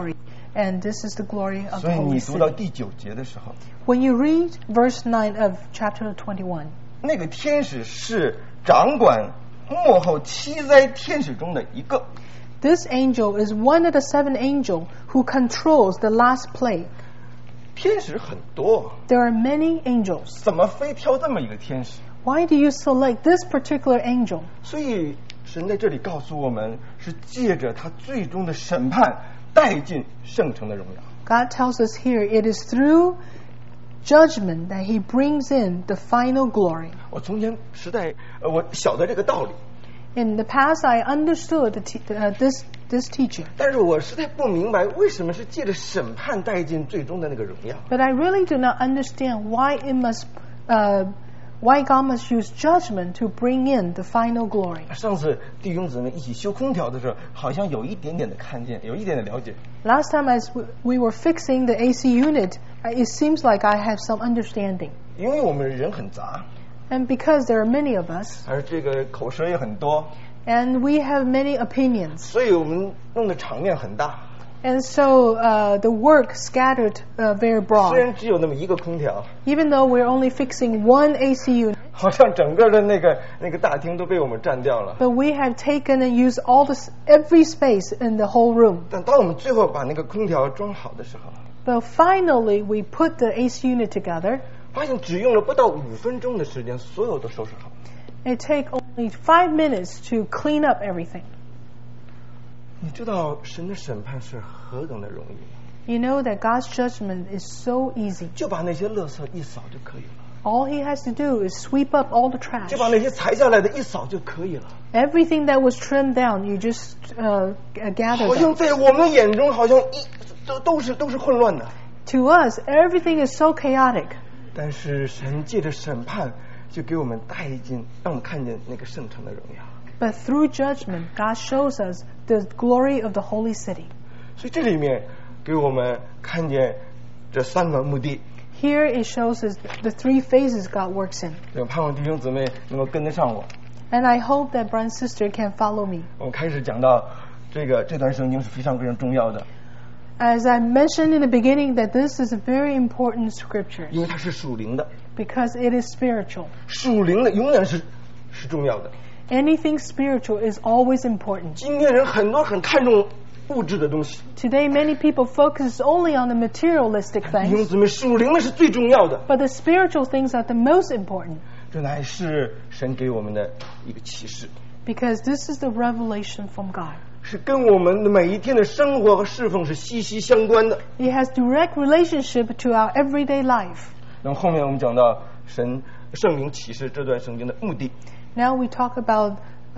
And this is the glory of 所 the 以 holy 你读到 city. 第9节的时候， When you read verse 9 of chapter 21, 那个天使是掌管幕后7灾天使中的一个。 this angel is one of the 7 angels who controls the last plague. 天使很多， There are many angels. 怎么非挑这么一个天使？ Why do you select this particular angel? 所以神在这里告诉我们，是借着他最终的审判带进圣城的荣耀。 God tells us here it is through judgment that he brings in the final glory. 我从前时代，我晓得这个道理， In the past, I understood this teaching, 但是我实在不明白为什么是借着审判带进最终的那个荣耀。 but I really do not understand why God must use judgment to bring in the final glory. 上次弟兄姊妹一起修空调的时候，好像有一点点的看见，有一点点了解。 Last time as we were fixing the AC unit, it seems like I have some understanding. 因为我们人很杂， And because there are many of us, 而这个口舌也很多， and we have many opinions, 所以我们弄的场面很大。 and so the work scattered very 虽 broad. 然只有那么一个空调， Even though we're only fixing one AC unit, 好像整个的那个大厅都被我们占掉了。 but we have taken and used every space in the whole room. 但当我们最后把那个空调装好的时候， But finally, we put the AC unit together. 发现只用了不到5分钟的时间，所有都收拾好。 It takes only 5 minutes to clean up everything. 你知道神的审判是何等的容易， You know that God's judgment is so easy. 就把那些垃圾一扫就可以了， All he has to do is sweep up all the trash. 就把那些裁下来的一扫就可以了。 Everything that was trimmed down, you just gather 好 them. 像在我们眼中，好像都是混乱的。 To us, everything is so chaotic. 但是神借着审判，就给我们带进，让我们看见那个圣城的荣耀。 But through judgment, God shows us the glory of the holy city. 所以这里面给我们看见这3个目的。 Here it shows us the 3 phases God works in. 我盼望弟兄姊妹能够跟得上我。 And I hope that brother and sister can follow me. 我们开始讲到这段圣经是非常非常重要的， As I mentioned in the beginning, that this is a very important scripture 因为它是属灵的， because it is spiritual. 属灵的永远是重要的。 Anything spiritual is always important. 今天人很多很看重物质的东西， Today, many people focus only on the materialistic 弟兄 things, 姊妹，属灵的是最重要的， but the spiritual things are the most important 这乃是神给我们的一个启示， because this is the revelation from God. 是跟我们的每一天的生活和侍奉是息息相关的。 It has direct relationship to our everyday life. 那么后面我们讲到圣灵启示这段圣经的目的， Now we talk about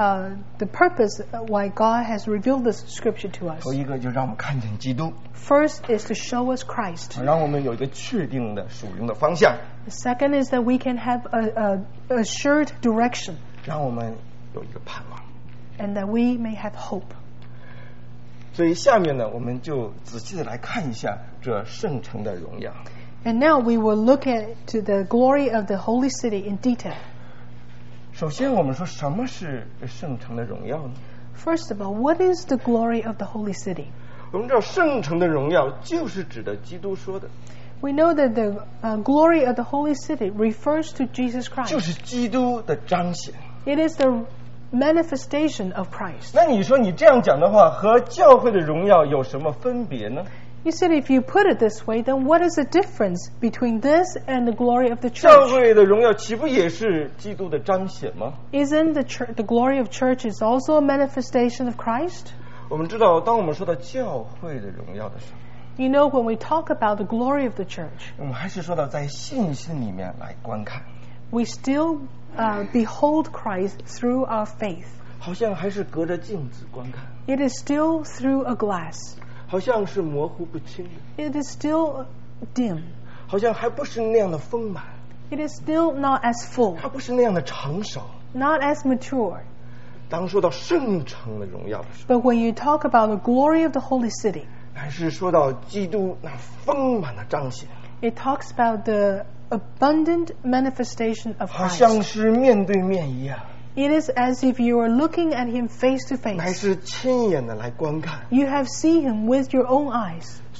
the purpose why God has revealed this scripture to us. 头一个就让我们看见基督， First is to show us Christ. 让我们有一个确定的属灵的方向， The second is that we can have a assured direction 让我们有一个盼望。 and that we may have hope. 所以下面呢，我们就仔细的来看一下这圣城的荣耀。 And now we will look at to the glory of the holy city in detail. 首先，我们说什么是圣城的荣耀呢？ First of all, what is the glory of the holy city? 我们知道圣城的荣耀就是指的基督说的， We know that the glory of the holy city refers to Jesus 就 Christ. 是基督的彰显。 It is the manifestation of Christ. 那你说你这样讲的话，和教会的荣耀有什么分别呢？ You said if you put it this way, then what is the difference between this and the glory of the 教 church? 会的荣耀岂不也是基督的彰显吗？ Isn't the glory of church is also a manifestation of Christ? 我们知道，当我们说到教会的荣耀的时候， You know, when we talk about the glory of the church, 我们还是说到在信心里面来观看， we still behold Christ through our faith. 好像还是隔着镜子观看， It is still through a glass. 好像是模糊不清的， It is still dim. 好像还不是那样的丰满， It is still not as full, 它不是那样的成熟。 not as mature. 当说到圣城的荣耀的时候， But when you talk about the glory of the holy city, 还是说到基督那丰满的彰显， it talks about the abundant manifestation of 好像 Christ. 是面对面一样， It is as if you are looking at him face to 乃 face. 是亲眼的来观看。 You have seen him with your own eyes.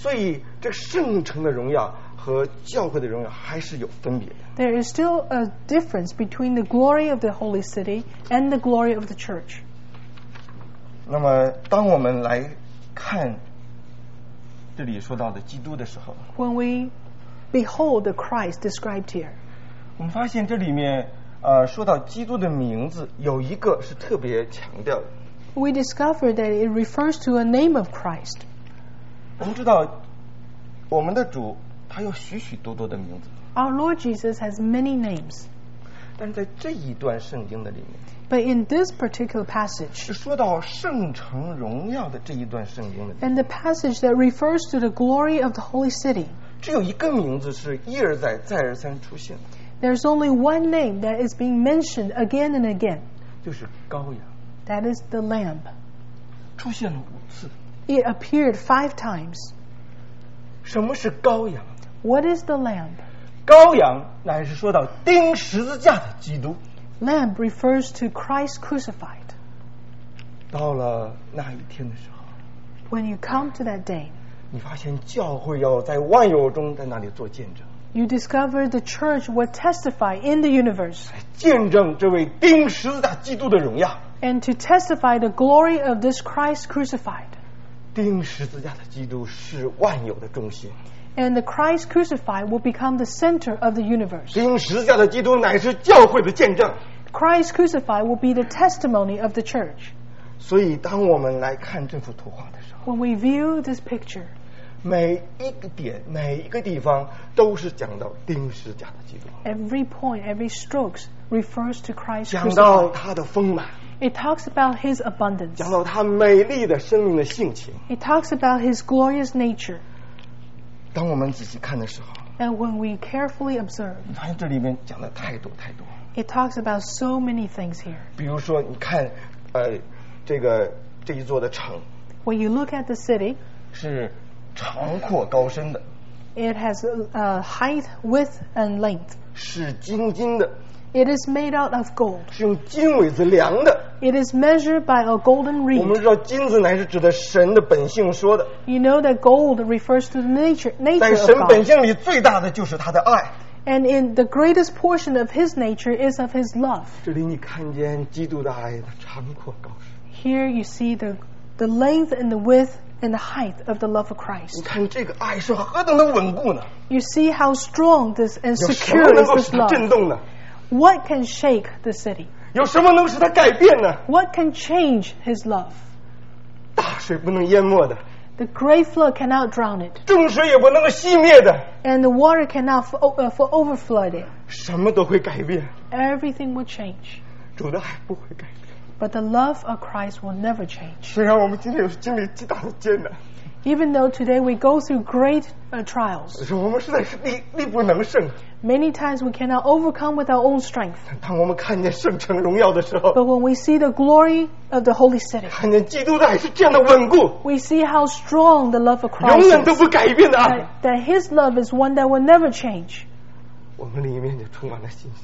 所以这个圣城的荣耀和教会的荣耀还是有分别的。 There is still a difference between the glory of the holy city and the glory of the church. 那么当我们来看这里说到的基督的时候， When we behold the Christ described here, 我们发现这里面说到基督的名字有一个是特别强调的。 we discover that it refers to a name of Christ. 我们知道我们的主他有许许多多的名字， Our Lord Jesus has many names. 但是在这一段圣经的里面， But in this particular passage, 是说到圣城荣耀的这一段圣经的里面， and the passage that refers to the glory of the holy city, 只有一个名字是一而再再而三出现的， there's only one name that is being mentioned again and again. 就是羔羊， That is the Lamb. 出现了5次。 It appeared 5 times. 什么是羔羊？ What is the Lamb? 羔羊乃是说到钉十字架的基督。 Lamb refers to Christ crucified. 到了那一天的时候， When you come to that day, 你发现教会要在万有中在那里做见证， you discover the church will testify in the universe 见证这位钉十字架基督的荣耀。 and to testify the glory of this Christ crucified. 钉十字架的基督是万有的中心， And the Christ crucified will become the center of the universe. 钉十字架的基督乃是教会的见证。 Christ crucified will be the testimony of the church. 所以当我们来看这幅图画的时候， When we view this picture, 每一个点每一个地方都是讲到钉十字架的基督， every point, every stroke refers to Christ 讲到 crucified. 他的丰满， It talks about his abundance. 讲到他美丽的生命的性情。 It talks about his glorious nature. 当我们仔细看的时候， And when we carefully observe, 你发现这里面讲的太多太多。 it talks about so many things here. 比如说，你看，这一座的城 When you look at the city, 是长阔高深的， it has height, width, and length. 是金的， It is made out of gold. 是用金尾子量的。 It is measured by a golden 我们 reed. 知道金子乃是指的神的本性说的， You know that gold refers to the nature 在 of 神本 God. 性里最大的就是他的爱。 And in the greatest portion of his nature is of his love. 这里你看见基督的爱的长阔高深， Here you see the length and the width and the height of the love of 你 Christ. 看这个爱是何等的稳固呢？ You see how strong this and 有什 secure 么能 is 够 this 使它震 love. 动呢？ What can shake the city? 有什么能使它改变呢？ What can change his love? 大水不能淹没的， The great flood cannot drown it, 众水也不能够熄灭的， and the water cannot overflood it. 什么都会改变， Everything will change. 主的爱不会改变。 But the love of Christ will never change. 虽然我们今天有经历极大的艰难， Even though today we go through great trials, 可是我们实在是力不能胜。 many times we cannot overcome with our own strength. 当我们看见圣城荣耀的时候， But when we see the glory of the holy city, 看见基督的爱是这样的稳固， we see how strong the love of 永 Christ 远都 is. 不改变的爱， That his love is one that will never change. 我们里面就充满了信心，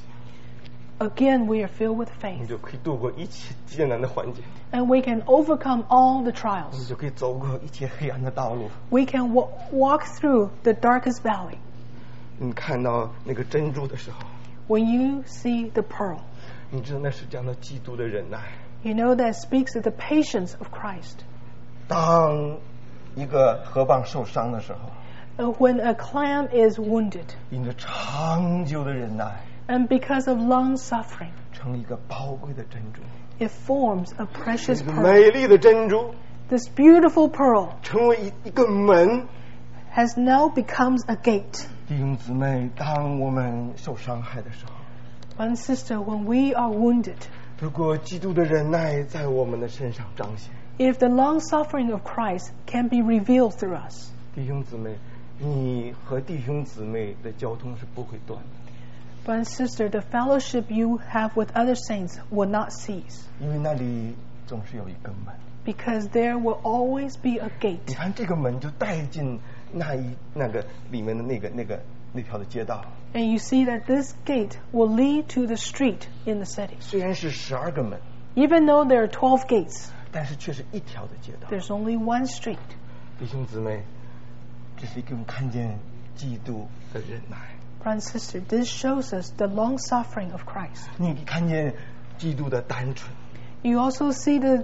Again, we are filled with 我 faith, 们就可以度过一切艰难的环节， and we can overcome all the 我们 trials. 就可以走过一切黑暗的道路。 We can walk through the darkest valley. 你看到那个珍珠的时候， When you see the pearl, 你知道那是讲到基督的忍耐。 you know that speaks of the patience of Christ. 当一个河蚌受伤的时候， When a clam is wounded, 因着长久的忍耐， and because of long suffering, 成了一个宝贵的珍珠， it forms a precious 一个 pearl. 美丽的珍珠， This beautiful pearl 成为一个门。 has now becomes a gate. 弟兄姊妹，当我们受伤害的时候， One sister, when we are wounded, 如果基督的忍耐在我们的身上彰显， if the long suffering of Christ can be revealed through us, 弟兄姊妹，你和弟兄姊妹的交通是不会断的， brother and sister, the fellowship you have with other saints will not cease, 因为那里总是有一个门。 because there will always be a 你 gate. 看这个门就带进那个里面的那条的街道， And you see that this gate will lead to the street in the city. 虽然是12个门， Even though there are 12 gates, 但是却是一条的街道。 there's only one street. 弟兄姊妹， 这是给我们看见基督的忍耐。 Brother and sister, this shows us the long suffering of Christ. 你看见基督的单纯， You also see the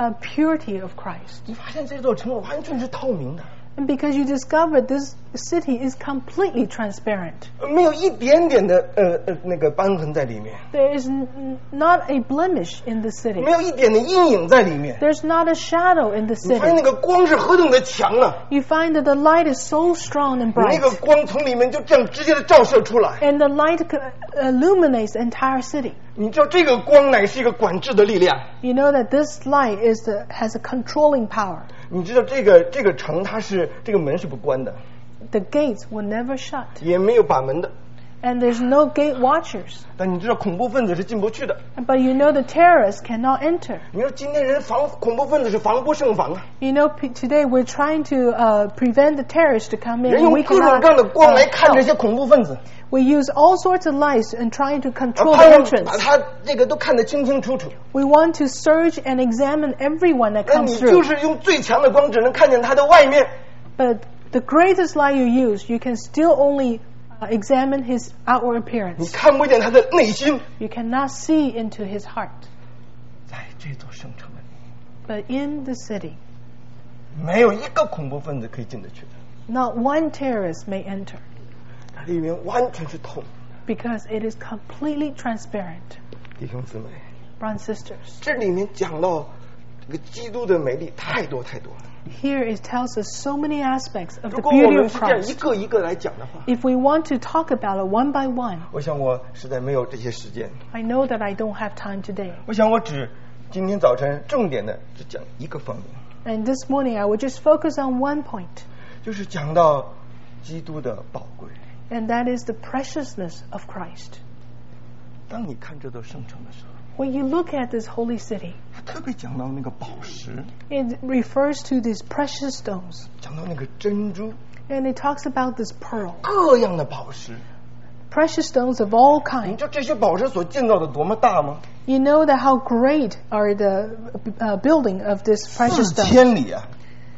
purity of Christ. 你发现这座城完全是透明的， And because you discover this city is completely transparent. 没有一点点的那个斑痕在里面， There is not a blemish in the city. 没有一点的阴影在里面。 There's not a shadow in the 你发现那 city. 个光是何等的强啊！ You find that the light is so strong and 那 bright. 个光从里面就这样直接的照射出来。 And the light illuminates the entire city. 你知道这个光乃是一个管制的力量。 You know that this light has a controlling power. 你知道这个城它是这个门是不关的， The gates will never shut. 也没有把门的。 And there's no gate watchers. 但你知道恐怖分子是进不去的。 But you know the terrorists cannot enter. 你说今天人防恐怖分子是防不胜防啊！ You know, today we're trying to prevent the terrorists to come in. 人 And 用 we 各种各样的 cannot 光来看这 help. 些恐怖分子， We use all sorts of lights and trying to control the 盼望 entrance. 把他这个都看得清清楚楚。 We want to search and examine everyone that 那你 comes 就 through. 是用最强的光，只能看见他的外面。 But the greatest light you use, you can still only examine his outward 你 appearance. 看不见他的内心。 You cannot see into his heart. 在这座圣城里， But in the city, 没有一个恐怖分子可以进得去的， not one terrorist may enter 它里面完全是透明。 because it is completely transparent. 弟兄姊妹， Brothers and sisters, 这里面讲到这个基督的美丽太多太多了。 here it tells us so many aspects of 如 the 果我 beauty 们 of 是这样一 Christ. 个一个来讲的话， If we want to talk about it one by one, 我想我实在没有这些时间。 I know that I don't have time today. 我想我只今天早晨重点的只讲一个方面， And this morning I will just focus on one point, 就是讲到基督的宝贵。 and that is the preciousness of Christ. 当你看这座圣城的时候， When you look at this holy city, 他特别讲到那个宝石， it refers to these precious stones, 讲到那个珍珠， and it talks about this pearl. 各样的宝石。 Precious stones of all 你 kinds. 知道这些宝石所建造的多么大吗？ You know that how great are the building of this precious 4 stone. 千里啊！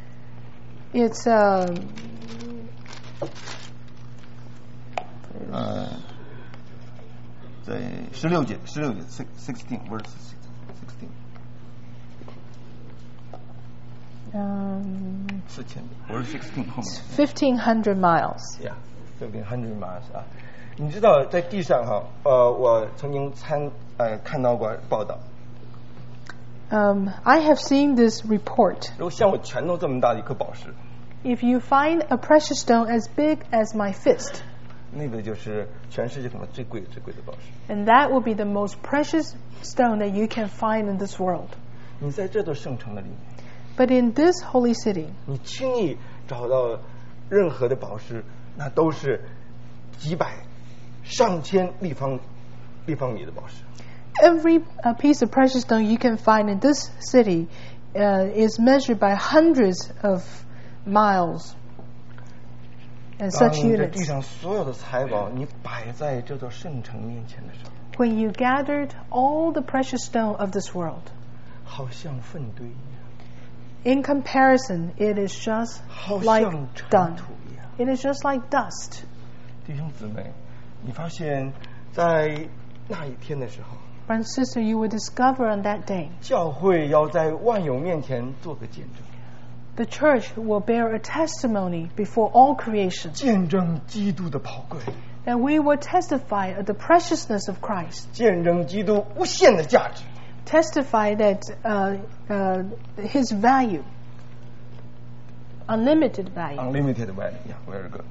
It's 在16节16 verse 16 4000verse 16后面。 1,500 miles. Yeah, 1,500 miles 啊！你知道在地上哈，我曾经看到过报道， I have seen this report. 如果像我拳头这么大的一颗宝石， If you find a precious stone as big as my fist, 那个就是全世界可能最贵的宝石。 and that will be the most precious stone that you can find in this world. 你在这座圣城的里面， But in this holy city, 你轻易找到任何的宝石，那都是几百、上千立方米的宝石。 every piece of precious stone you can find in this city is measured by hundreds of miles and 当 such 你这地 units. 上所有的财宝，你摆在这座圣城面前的时候， When you gathered all the precious stone of this world, 好像粪堆一样， in comparison, it is just 好 like 像尘 dung. 土一样。 It is just like dust. 弟兄姊妹，你发现，在那一天的时候， Brother and sister, you will discover on that day, 教会要在万有面前做个见证， the church will bear a testimony before all creation, 见证基督的宝贵， and we will testify of the preciousness of Christ, 见证基督无限的价值。 testify that his value, unlimited value. Unlimited value, yeah, very good.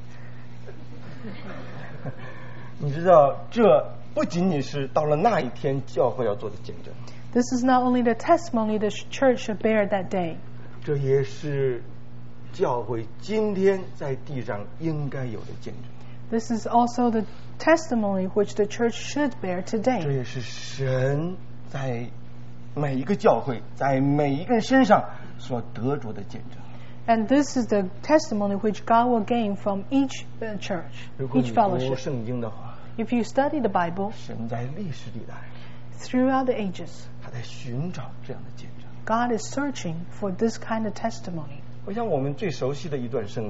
你知道，这不仅仅是到了那一天教会要做的见证， This is not only the testimony the church should bear that day, 这也是教会今天在地上应该有的见证， this is also the testimony which the church should bear 这 today. 也是神在每一个教会、在每一个人身上所得着的见证。 And this is the testimony which God will gain from each church, 如果 each 你读 fellowship. 圣经的话， If you study the Bible 神在历史历代， throughout the ages, 他在寻找这样的见证。 God is searching for this kind of testimony. 我想我们最熟悉的一段圣经，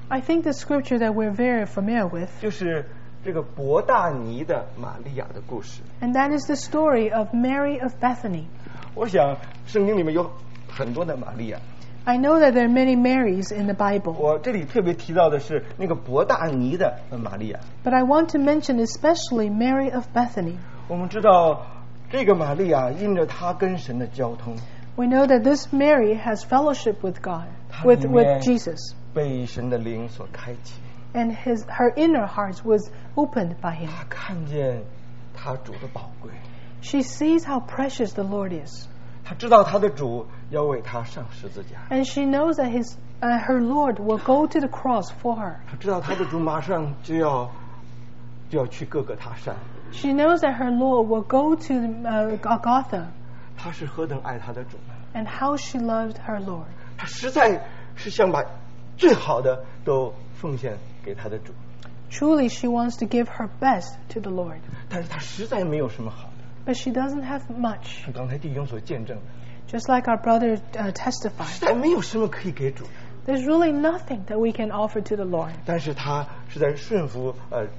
I think the scripture that we're very familiar with, 就是这个伯大尼的玛利亚的故事。 and that is the story of Mary of Bethany. 我想圣经里面有很多的玛利亚， I know that there are many Marys in the Bible, 我这里特别提到的是那个伯大尼的玛利亚。 but I want to mention especially Mary of Bethany. 我们知道这个玛利亚因着她跟神的交通， We know that this Mary has fellowship with God, 她 with 里面 Jesus, 被神的灵所开启， and her inner heart was opened by him. 她看见她主的宝贵， She sees how precious the Lord is, 她知道她的主要为她上十字架， and she knows that her Lord will go to the cross for her. 她知道她的主马上就要去各个他山， She knows that her Lord will go to Golgotha, 她是何等爱她的主呢？ and how she loved her Lord. 她实在是想把最好的都奉献给她的主， Truly, she wants to give her best to the Lord, 但是她实在没有什么好的。 but she doesn't have much. 刚才弟兄所见证的， Just like our brother 实 testified, 在没有什么可以给主的。 there's really nothing that we can offer to the Lord. 但是她是在顺服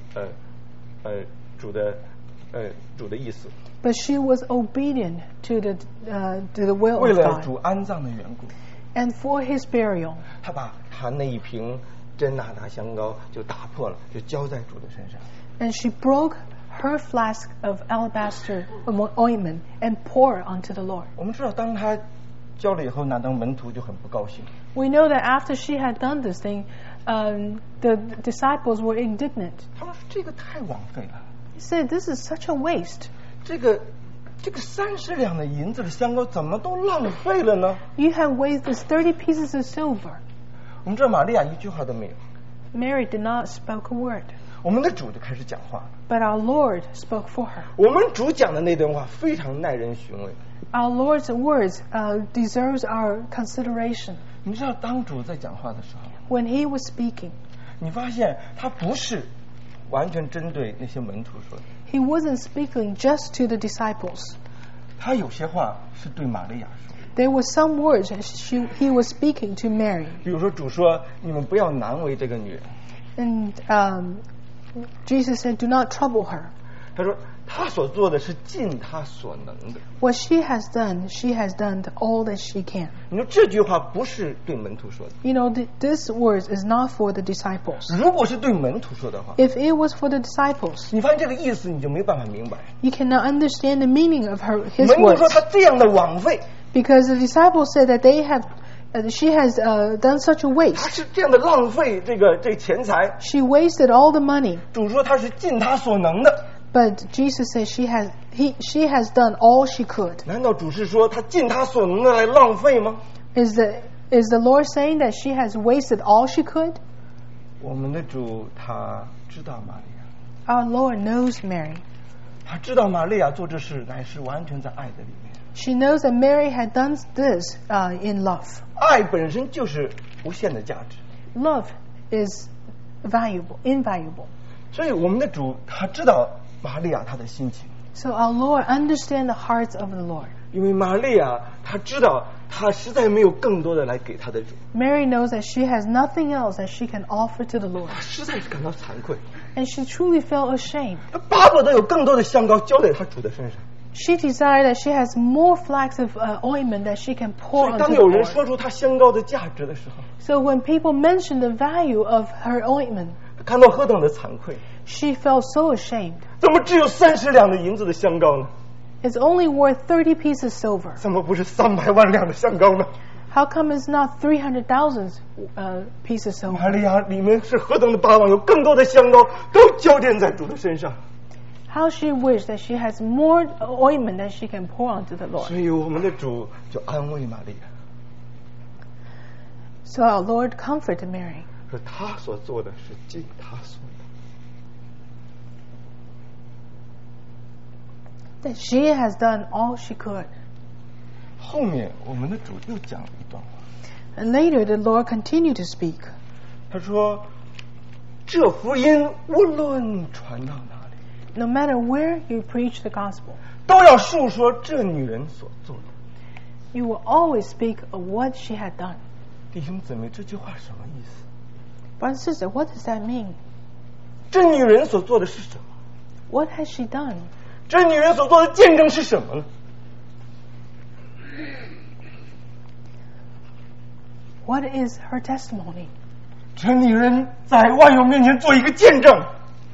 主的意思， But she was obedient to the will 为 of 了主 God, 安葬的缘故， and for His burial, 她把她那一瓶真哪拿香膏就打破了，就浇在主的身上。 and she broke her flask of alabaster ointment and poured onto the Lord. 我们知道，当她浇了以后，那当门徒就很不高兴。 We know that after she had done this thing, the disciples were indignant. 他们说这个太枉费了， They said, "This is such a waste. 这个30两的银子的香膏怎么都浪费了呢？ You have wasted 30 pieces of silver." 我们知道玛利亚一句话都没有， Mary did not speak a word, 我们的主就开始讲话了。 but our Lord spoke for her. 我们主讲的那段话非常耐人寻味。 Our Lord's words deserves our consideration. 你知道，当主在讲话的时候， When He was speaking, 你发现他不是完全针对那些门徒说的， He wasn't speaking just to the disciples. 他有些话是对玛利亚说的。 There were some words He was speaking to Mary. 比如说，主说：“你们不要难为这个女人。 And Jesus said, "Do not trouble her. 他说：“她所做的是尽她所能的。 What she has done all that she can." ” 你说这句话不是对门徒说的， You know, this words is not for the disciples. 如果是对门徒说的话， If it was for the disciples, 你发现这个意思你就没办法明白。 you cannot understand the meaning of his 门徒 words. 说他这样的枉费， Because the disciples said that she has done such a 他 waste. 是这样的浪费这钱财。 She wasted all the money. 主说他是尽他所能的， But Jesus said she has done all she could. 难道主是说他尽他所能的来浪费吗？ Is the Lord saying that she has wasted all she could? 我们的主他知道玛利亚， Our Lord knows Mary. 他知道玛利亚做这事乃是完全在爱的里面。 She knows that Mary had done this in love. 爱本身就是无限的价值， Love is invaluable. 所以我们的主他知道玛利亚她的心情， So our Lord understands the hearts of the Lord. 因为玛利亚她知道她实在没有更多的来给她的主， Mary knows that she has nothing else that she can offer to the Lord. 她实在是感到惭愧， And she truly felt ashamed. 她巴不得有更多的香膏浇在她主的身上。 She desired that she has more flags of ointment that she can 所 pour 以 onto 当 the 有人 Lord. 说出她香膏的价值的时候， So when people mentioned the value of her ointment, 她感到何等的惭愧！ she felt so ashamed. 怎么只有30两的银子的香膏呢？ It's only worth 30 pieces silver. 怎么不是300万两的香膏呢？ How come it's not 300,000 pieces 玛 silver? 利亚里面是何等的巴望，有更多的香膏都浇奠在主的身上。 How she wished that she has more ointment that she can pour onto the Lord. 所以我们的主就安慰玛利亚， So our Lord comforted Mary. 说他所做的是尽他所能。 That she has done all she could. 后面我们的主又讲了一段话， And later the Lord continued to speak. 他说：“这福音无论传到哪里， No matter where you preach the gospel, 都要述说这女人所做的。 you will always speak of what she had done. ” 弟兄姊妹，这句话什么意思？ Brother and sister, what does that mean? 这女人所做的是什么？ What has she done? 这女人所做的见证是什么呢？ What is her testimony? 这女人在万有面前做一个见证。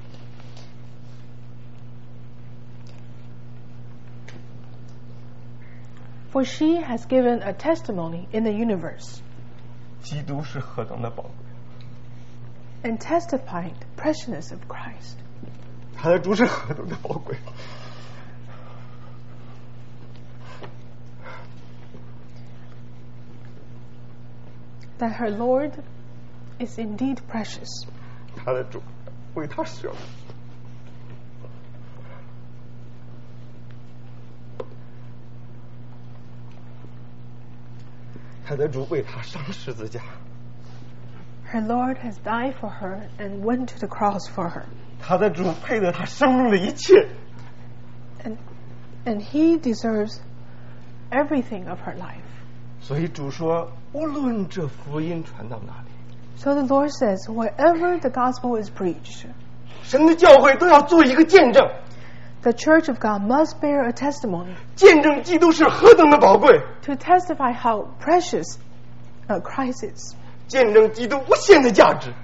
For she has given a testimony in the universe 基督是何等的宝贵， and testified the preciousness of Christ. 他的主是何等的宝贵。 That her Lord is indeed precious. 他的主为他舍了。 他的主为他上十字架， Her Lord has died for her and went to the cross for her. 他的主配得他生命的一切。 And he deserves everything of her life. 所以主说，无论这福音传到哪里， So the Lord says, wherever the gospel is preached, 神的教会都要做一个见证， the church of God must bear a testimony 见证基督是何等的宝贵， to testify how precious Christ is, 见证基督无限的价值。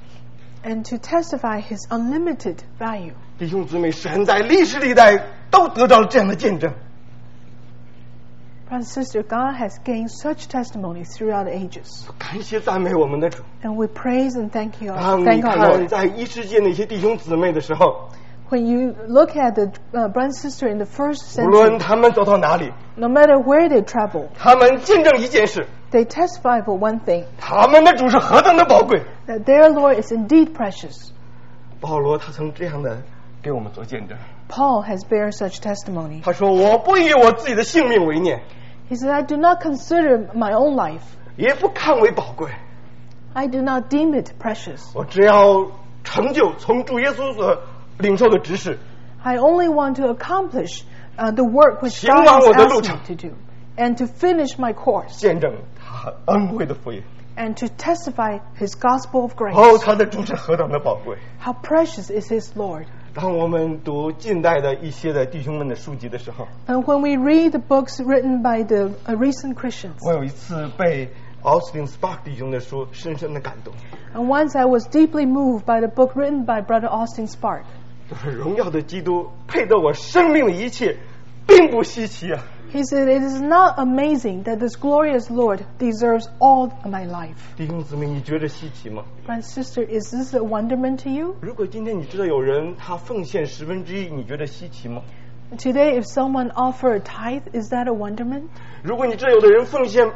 and to testify his unlimited value. 弟兄姊妹，神在历史历代都得到了这样的见证。 Brother and sister, God has gained such testimony throughout the ages. 感谢赞美我们的主。 And we praise and thank 当你 our 看 Lord. 在一世界那些弟兄姊妹的时候， When you look at the brother and sister in the first 无论 century, 他们走到哪里， no matter where they travel, 他们见证一件事， they testify for one thing, 他们的主是何等的宝贵。 that their Lord is indeed precious. 保罗他曾这样的给我们做见证， Paul has bear such testimony. 他说：“我不以我自己的性命为念， He said, I do not consider my own life. 也不看为宝贵， I do not deem it precious. 我只要成就从主耶稣所领受的指示， I only want to accomplish the work which 行 God 完 has 我的路 asked 程。 me to do, and to finish my course, 见证他恩惠的福音。 and to testify his gospel of grace. 哦，他的主是何等的宝贵！ How precious is his Lord. 当我们读近代的一些的弟兄们的书籍的时候， And when we read the books written by the recent Christians, 我有一次被 Austin Spark 弟兄的书深深的感动。 and once I was deeply moved by the book written by Brother Austin Spark. 就是荣耀的基督配得我生命的一切，并不稀奇啊！ He said, it is not amazing that this glorious Lord deserves all of my life. 弟兄姊妹，你觉得稀奇吗？ Brother and sister, is this a wonderment to you? 如果今天你知道有人他奉献1/10，你觉得稀奇吗？ Today, if someone offer a tithe, is that a wonderment? 如果你知道有的人奉献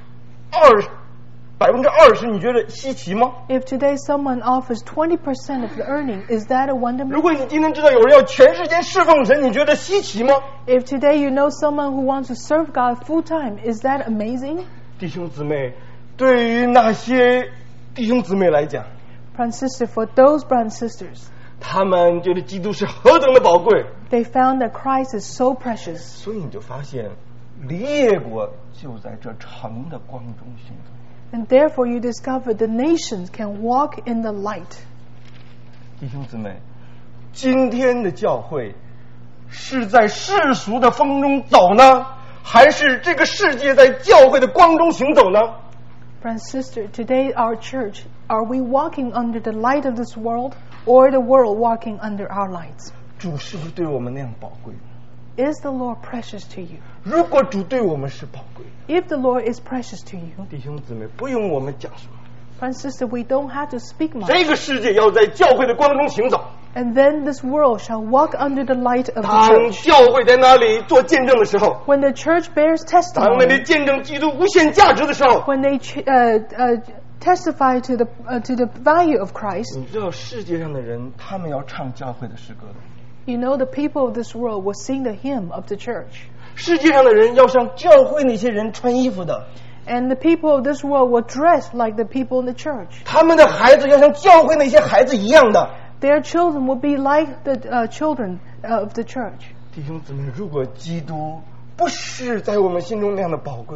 20%，你觉得稀奇吗？ If today someone offers 20% of the earning, is that a 如 wonderment? 果你今天知道有人要全世界侍奉神，你觉得稀奇吗？ If today you know someone who wants to serve God full time, is that amazing? 弟兄姊妹，对于那些弟兄姊妹来讲， Brother and sister, for those brothers and sisters, 他们觉得基督是何等的宝贵， they found that Christ is so precious. 所以你就发现列国就在这城的光中行走。 And therefore you discover the nations can walk in the light. 弟兄姊妹，今天的教会是在世俗的风中走呢，还是这个世界在教会的光中行走呢？ Brother and sister, today our church, are we walking under the light of this world, or the world walking under our lights? 主是不是对我们那样宝贵？ Is the Lord precious to you? 如果主对我们是宝贵， If the Lord is precious to you, 弟兄姊妹，不用我们讲什么， brother and sister, we don't have to speak much. 这个世界要在教会的光中行走。 And then this world shall walk under the light of the 当 church. 教会在那里做见证的时候， When the church bears 当那里 testimony, 见证基督无限价值的时候， when they testify to the value of Christ, 你知道世界上的人他们要唱教会的诗歌的， you know the people of this world will sing the hymn of the church. 世界上的人要像教会那些人穿衣服的， And the people of this world will dress like the people in the church. 他们的孩子要像教会那些孩子一样的。 Their children will be like the children of the church. 弟兄姊妹，如果基督不是在我们心中那样的宝贵，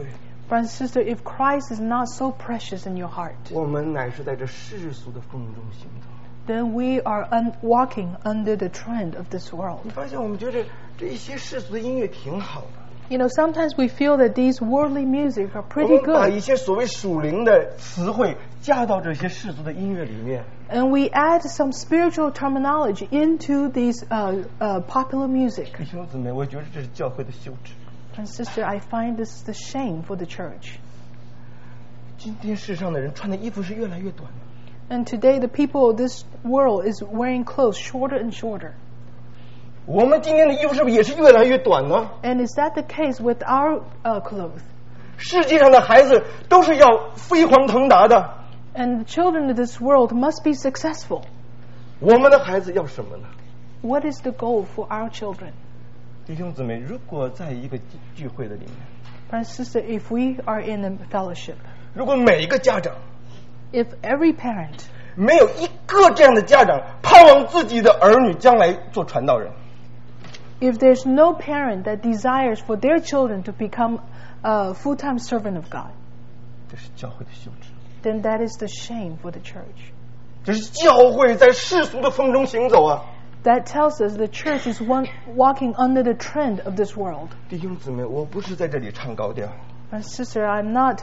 Brother and sister, if Christ is not so precious in your heart, 我们乃是在这世俗的风中行走。 then we are walking under the trend of this world. 你发现我们觉得这一些世俗的音乐挺好的， You know, sometimes we feel that these worldly music are 我 pretty 们把一 good, 些所谓属灵的词汇加到这些世俗的音乐里面， and we add some spiritual terminology into these popular music. 弟兄姊妹，我觉得这是教会的羞耻。 And sister, I find this is the shame for the church. 今天世上的人穿的衣服是越来越短了。 And today, the people of this world is wearing clothes shorter and shorter. 我们今天的衣服是不是也是越来越短呢？ And is that the case with our clothes? 世界上的孩子都是要飞黄腾达的， And the children of this world must be successful. 我们的孩子要什么呢？ What is the goal for our children? 弟兄姊妹，如果在一个聚会的里面， Brother and sister, if we are in a fellowship, 如果每一个家长 if every parent, 没有一个这样的家长盼望自己的儿女将来做传道人， if there's no parent that desires for their children to become a full-time servant of God, 这是教会的羞耻， then that is the shame for the church. 这是教会在世俗的风中行走啊！ That tells us the church is walking under the trend of this world. 弟兄姊妹，我不是在这里唱高调， And sister, I'm not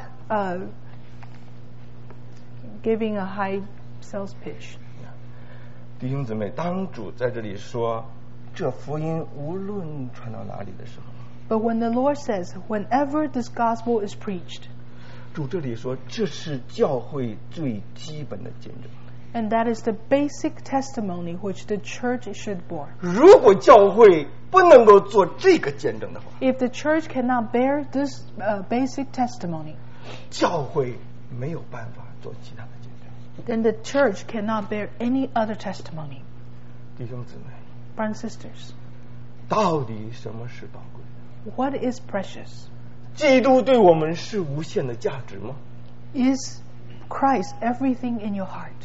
giving a high sales pitch. 弟兄姊妹，当主在这里说这福音无论传到哪里的时候， But when the Lord says, whenever this gospel is preached, 主这里说这是教会最基本的见证。 and that is the basic testimony which the church should bear. 如果教会不能够做这个见证的话， If the church cannot bear this basic testimony, 教会没有办法做其他的见证。 then the church cannot bear any other testimony. 弟兄姊妹， Brothers and sisters, 到底什么是宝贵的？ what is precious? 基督对我们是无限的价值吗？ Is Christ everything in your heart?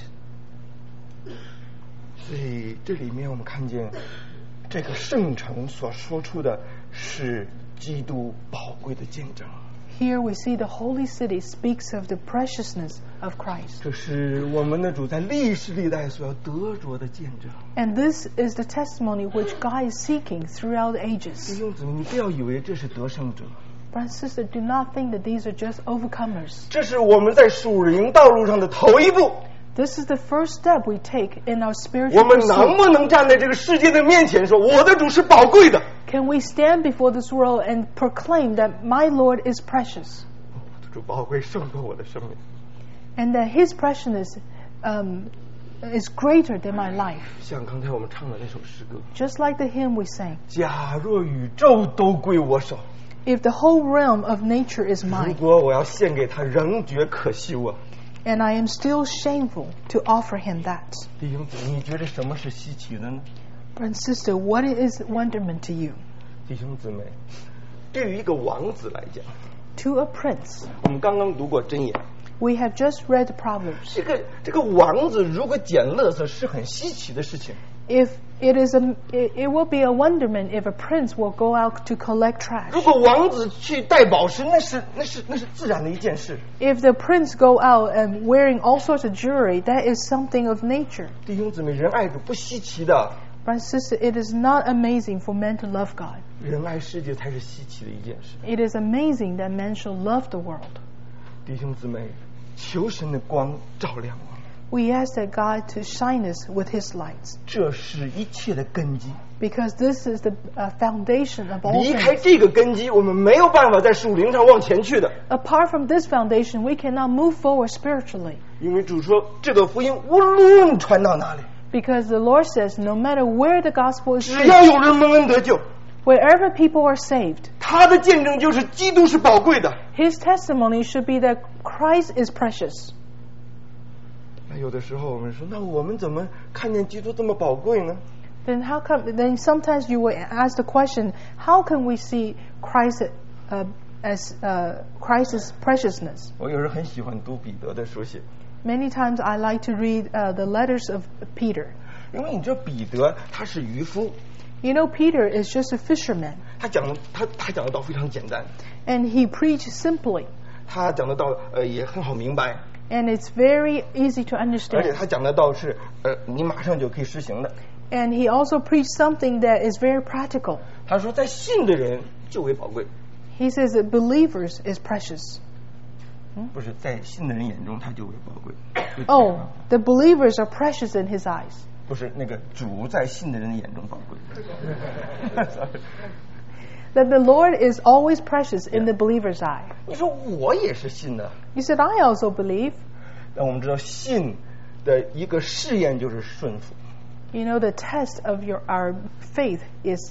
所以这里面我们看见这个圣城所说出的是基督宝贵的见证， Here we see the holy city speaks of the preciousness of Christ. 这是我们的主在历史历代所要得着的见证。 And this is the testimony which God is seeking throughout the 弟 ages. 兄姊妹，你不要以为这是得胜者， Brother and sister, do not think that these are just overcomers. 这是我们在属灵道路上的头一步。 This is the first step we take in our 我 spiritual 们能 pursuit. 不能站在这个世界的面前说，我的主是宝贵的？ Can we stand before this world and proclaim that my Lord is precious 我的主宝贵胜过我的生命。 and that His preciousness is greater than my life? 像刚才我们唱的那首诗歌， Just like the hymn we sang, 假若宇宙都归我手， if the whole realm of nature is 如 mine, 果我要献给他，仍觉可羞啊！ and I am still shameful to offer Him that. 弟兄姊妹，你觉得什么是稀奇的呢？ Brother and sister, what is wonderment to you? 弟兄姊妹，对于一个王子来讲， To a prince, 我们刚刚读过箴言， we have just read the Proverbs. 这个王子如果捡垃圾是很稀奇的事情。 If it will be a wonderment if a prince will go out to collect trash. 如果王子去戴宝石，那是自然的一件事。 If the prince go out and wearing all sorts of jewelry, that is something of nature. 弟兄姊妹，人爱主不稀奇的， Brother and sister, it is not amazing for men to love God. 人爱世界才是稀奇的一件事。 It is amazing that men shall love the world. 弟兄姊妹，求神的光照亮我们， We ask that God to shine us with His lights, 这是一切的根基。 because this is the foundation of all 离开 things. 这个根基，我们没有办法在属灵上往前去的。 Apart from this foundation, we cannot move forward spiritually, 因为主说，这个福音无论传到哪里， because the Lord says, no matter where the gospel is 只要 preached, 有人蒙恩得救， wherever people are saved, 他的见证就是基督是宝贵的。 His testimony should be that Christ is precious. 那有的时候我们说，那我们怎么看见基督这么宝贵呢？ Then how come? Then sometimes you will ask the question, how can we see Christ as Christ's preciousness? 我有时候很喜欢读彼得的书写， Many times I like to read the letters of Peter. 因为你知道彼得他是渔夫， You know, Peter is just a fisherman, 他讲的道非常简单， and he preached simply. 他讲的道也很好明白， And it's very easy to 而且 understand. 他讲的道是你马上就可以实行的。 And he also preached something that is very practical. 他说，在信的人就为宝贵， He says that believers is precious. 不是在信的人眼中他就为宝贵。 Oh, the believers are precious in his eyes. 不是那个主在信的人眼中宝贵。 That the Lord is always precious in the believer's eye. 你说我也是信的， You said, I also believe. 但我们知道信的一个试验就是顺服。 You know, the test of our faith is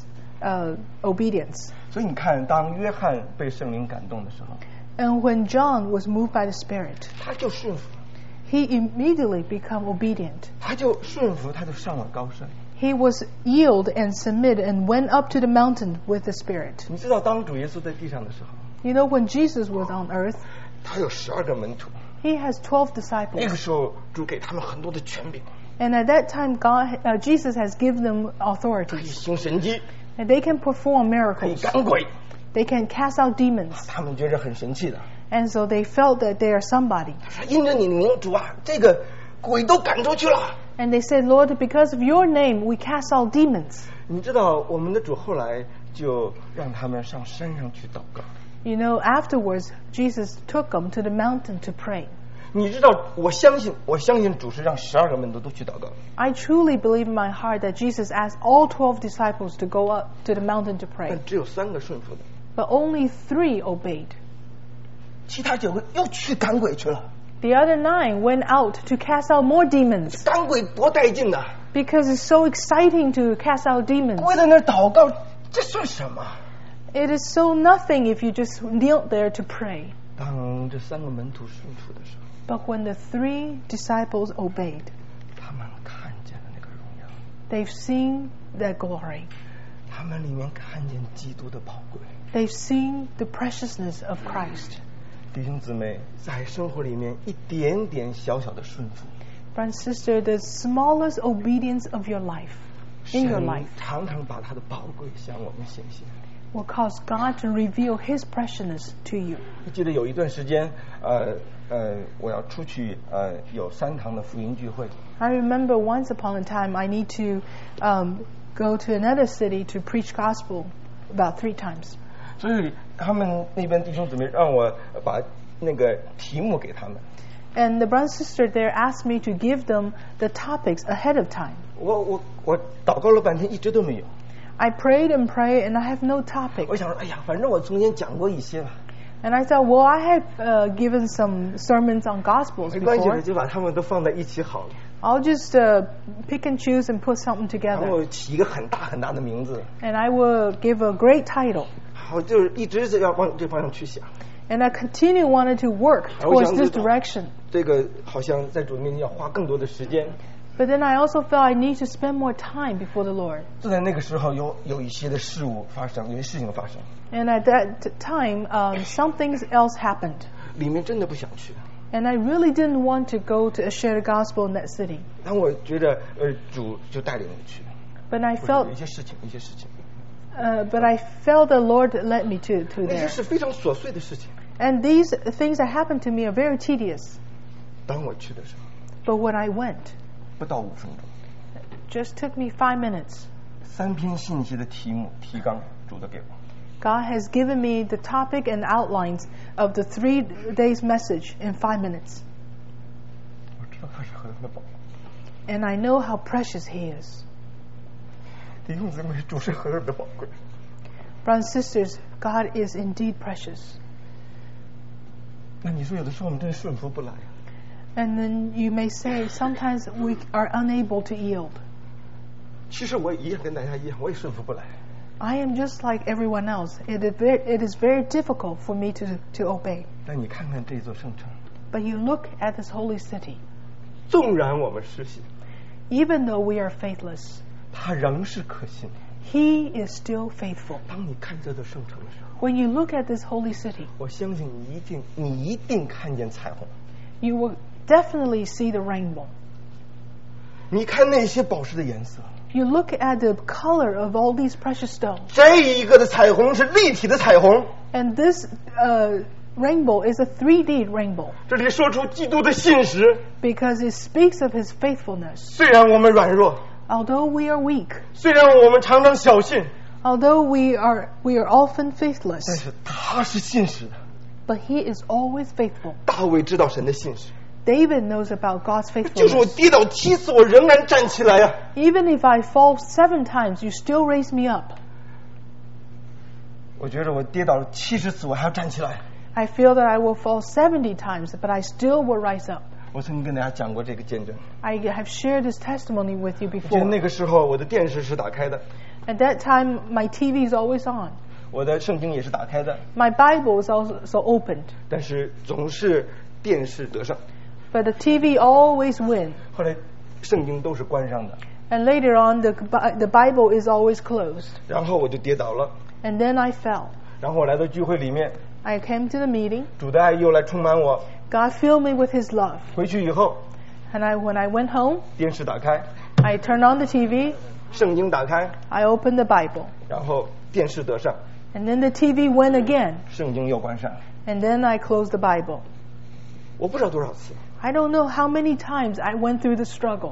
obedience. 所以你看，当约翰被圣灵感动的时候， And when John was moved by the Spirit, 他就顺服， he immediately became obedient. 他就顺服，他就上了高山。 He was yield and submit and went up to the mountain with the Spirit. 你知道，当主耶稣在地上的时候， You know, when Jesus was on earth, 他有12个门徒， he has 12 那 disciples. 个时候主给他们很多的权柄， And at that time, Jesus has given them 可以 authorities. 行神迹， And they can perform 可以 miracles. 赶鬼， They can cast out demons. 他们觉着很神气的。 And so they felt that they are somebody. 他说：“因着你的名，主啊，这个鬼都赶出去了。” And they said, Lord, because of your name, we cast out demons. 你知道，我们的主后来就让他们上山上去祷告。 You know, afterwards, Jesus took them to the mountain to pray. 你知道，我相信主是让12个门徒都去祷告， I truly believe in my heart that Jesus asked all 12 disciples to go up to the mountain to pray. 但只有3个顺服的， But only 3 obeyed. 其他9个又去赶鬼去了。 The other 9 went out to cast out more demons 赶鬼多带劲呐！ because it's so exciting to cast out demons. 跪在那儿祷告，这算什么？ It is so nothing if you just kneel there to pray. 当这3个门徒顺服的时候， But when the 3 disciples obeyed, 他们看见了那个荣耀， they've seen the glory. 他们里面看见基督的宝贵。 They've seen the preciousness of Christ. 弟兄姊妹，在生活里面一点点小小的顺服， Brother and sister, the smallest obedience of your life, in your 神 life, 常常把他的宝贵向我们显现。 will cause God to reveal His preciousness to you. 我记得有一段时间，我要出去，有3堂的福音聚会， I remember once upon a time I need to go to another city to preach gospel about 3 times. 所以他们那边弟兄姊妹让我把那个题目给他们。 And the brother and sister there asked me to give them the topics ahead of time. 我祷告了半天，一直都没有。 I prayed and prayed and I have no topic. 我想说，哎呀，反正我从前讲过一些了， And I thought, well, I have given some sermons on gospels 没关系 before. 的，就把他们都放在一起好了。 I'll just pick and choose and put something 然 together. 后起一个很大很大的名字， And I will give a great title. 好，就是一直是要往这方向去想。 And I continue wanted to work towards this direction. 这个好像在主面前要花更多的时间。 But then I also felt I need to spend more time before the Lord. 就在那个时候，有一些的事物发生，有些事情发生， And at that time, something else happened. 里面真的不想去。 And I really didn't want to go to share the gospel in that city. 当我觉得主就带领我去， But I 不是 felt, 有一些事情， but I felt the Lord led me to 那些 there. 是非常琐碎的事情。 And these things that happened to me are very tedious. 当我去的时候， But when I went, 不到5分钟， just took me 5 minutes. 3篇信息的题目提纲，主的给我。 God has given me the topic and outlines of the 3 days message in 5 minutes. 我知道他是何等的宝贵， And I know how precious He is. 弟兄姊妹，主是何等的宝贵。 Brothers and sisters, God is indeed precious. 那你说有的时候我们真的顺服不来， And then you may say, sometimes we are unable to yield. 其实我也一样跟大家一样，我也顺服不来。 I am just like everyone else. It is very difficult for me to obey. 但你看看这座圣城， But you look at this holy city. 纵然我们失信， Even though we are faithless, 他仍是可信的。 He is still faithful. 当你看这座圣城的时候， When you look at this holy city, 我相信你一定看见彩虹。 you will definitely see the rainbow. 你看那些宝石的颜色， You look at the color of all these precious stones. 这一个的彩虹是立体的彩虹， And this rainbow is a 3D rainbow 这里说出基督的信实。 because it speaks of his faithfulness. 虽然我们软弱， Although we are weak, 虽然我们常常小信， although we are often faithless, 但是他是信实的。 but he is always faithful. 大卫知道神的信实， David knows about God's 就是我 faithfulness. 跌倒7次，我仍然站起来呀、 Even if I fall 7 times, you still raise me up. 我觉得我跌倒70次，我还要站起来。 I feel that I will fall 70 times, but I still will rise up. 我曾经跟大家讲过这个见证。 I have shared this testimony with you 我记得 before. 那个时候我的电视是打开的， At that time, my TV is always on. 我的圣经也是打开的， My Bible is also opened, 但是总是电视得胜。 but the TV always wins. 后来圣经都是关上的， And later on, the Bible is always closed. 然后我就跌倒了， And then I fell. 然后我来到聚会里面， I came to the meeting. 主的爱又来充满我。 God filled me with His love. 回去以后， And when I went home, 电视打开， I turned on the TV. 圣经打开， I opened the Bible. 然后电视得胜， And then the TV went again. 圣经又关上。 And then I closed the Bible. 我不知道多少次， I don't know how many times I went through the struggle.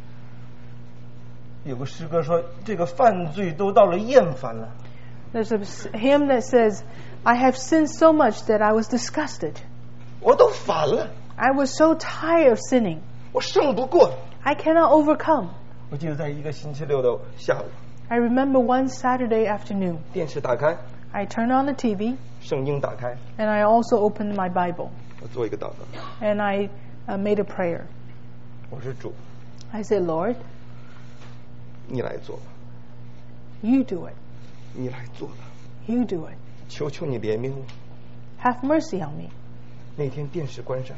有个诗歌说，这个犯罪都到了厌烦了。 There's a hymn that says, I have sinned so much that I was disgusted. 我都烦了， I was so tired of sinning. 我胜不过。 I cannot overcome. 我记得在一个星期六的下午， I remember one Saturday afternoon, 电视打开， I turned on the TV 圣经打开， and I also opened my Bible 我做一个祷告。 and I made a prayer. 我说主， I said, Lord, 你来做吧， you do it. 你来做吧， You do it. 求求你怜悯我。 Have mercy on me. 那天电视关上，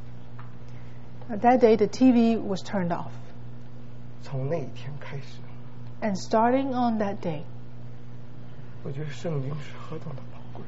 That day the TV was turned off. 从那一天开始， And starting on that day, 我觉得圣经是何等的宝贵。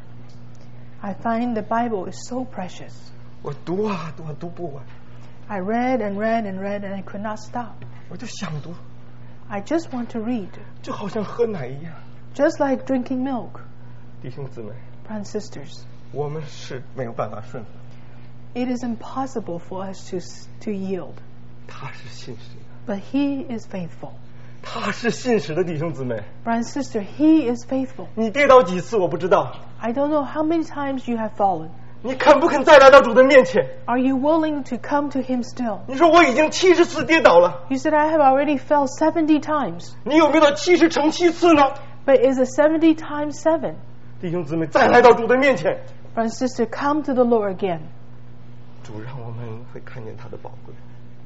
I find the Bible is so precious. 我读啊读啊读不完， I read and read and read and I could not stop. 我就想读， I just want to read, 就好像喝奶一样。 just like drinking milk. 弟兄姊妹， Brothers and sisters, 我们是没有办法顺服， it is impossible for us to yield. 他是信实的， But He is faithful. 他是信实的弟兄姊妹。 Brother and sister, He is faithful. 你跌倒几次我不知道， I don't know how many times you have fallen. 你肯不肯再来到主的面前？ Are you willing to come to Him still? 你说我已经70次跌倒了， You said, I have already fell 70 times. 你有没有到70乘7次呢？ But is it 70 times 7? 弟兄姊妹，再来到主的面前， Brother and sister, come to the Lord again. 主让我们会看见他的宝贵。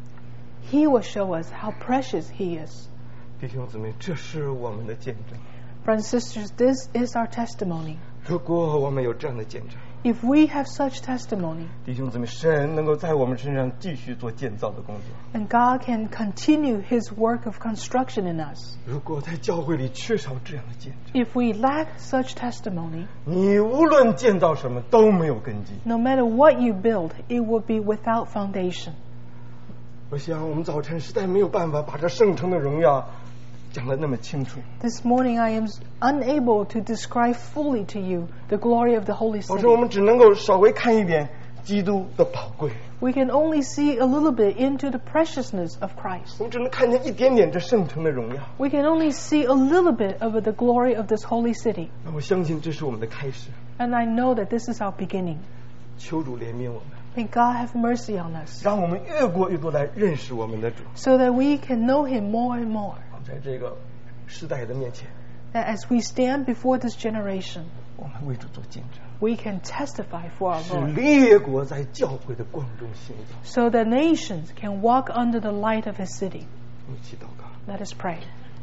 He will show us how precious He is. 弟兄姊妹，这是我们的见证。 Brothers and sisters, this is our testimony. 如果我们有这样的见证， If we have such testimony, 弟兄姊妹，神能够在我们身上继续做建造的工作。 then God can continue His work of construction in us. 如果在教会里缺少这样的见证， If we lack such testimony, 你无论建造什么都没有根基。 no matter what you build, it will be without foundation. 我想我们早晨实在没有办法把这圣城的荣耀讲得那么清楚。 This morning I am unable to describe fully to you the glory of the holy 我说我 city. 们只能够稍微看一点基督的宝贵， We can only see a little bit into the preciousness of Christ. 我们只能看见一点点这圣城的荣耀。 We can only see a little bit of the glory of this holy city. 那我相信这是我们的开始。 And I know that this is our beginning. 求主怜悯我们， May God have mercy on us 让我们越过越多来认识我们的主。 so that we can know Him more and more. 在这个时代的面前， That as we stand before this generation, 我们为主做见证， we can testify for our 使 Lord, 列国在教会的光中行走。 so that nations can walk under the light of His city. 我们一起祷告。 Let us pray.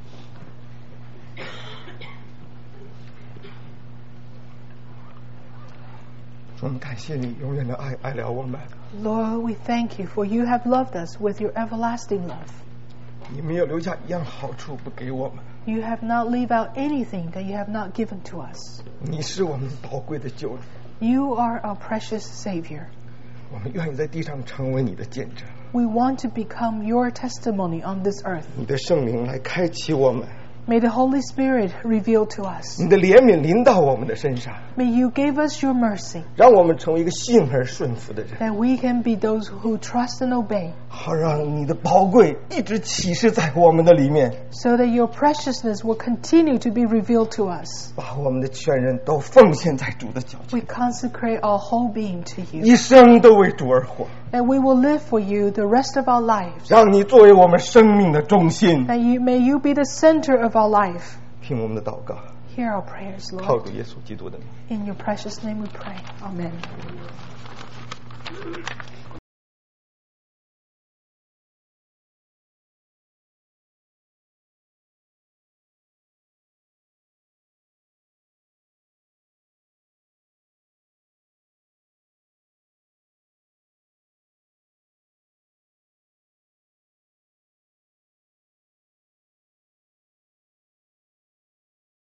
我们感谢你永远的爱，爱了我们。 Lord, we thank you for you have loved us with your everlasting love. 你没有留下一样好处不给我们， You have not leave out anything that you have not given to us. 你是我们宝贵的救主， You are our precious Savior. 我们愿意在地上成为你的见证， We want to become your testimony on this earth. 你的圣灵来开启我们， May the Holy Spirit reveal to us. 你的怜悯临到我们的身上， May you give us your mercy, 让我们成为一个信而顺服的人， that we can be those who trust and obey, 好让你的宝贵一直启示在我们的里面， so that your preciousness will continue to be revealed to us. 把我们的全人都奉献在主的脚 We 前， consecrate our whole being to you, 一生都为主而活， that we will live for you the rest of our lives, 让你作为我们生命的中心。 that may you be the center of our life. 听我们的祷告， Hear our prayers, 靠 Lord. 主耶稣基督的名。 In your precious name we pray. Amen.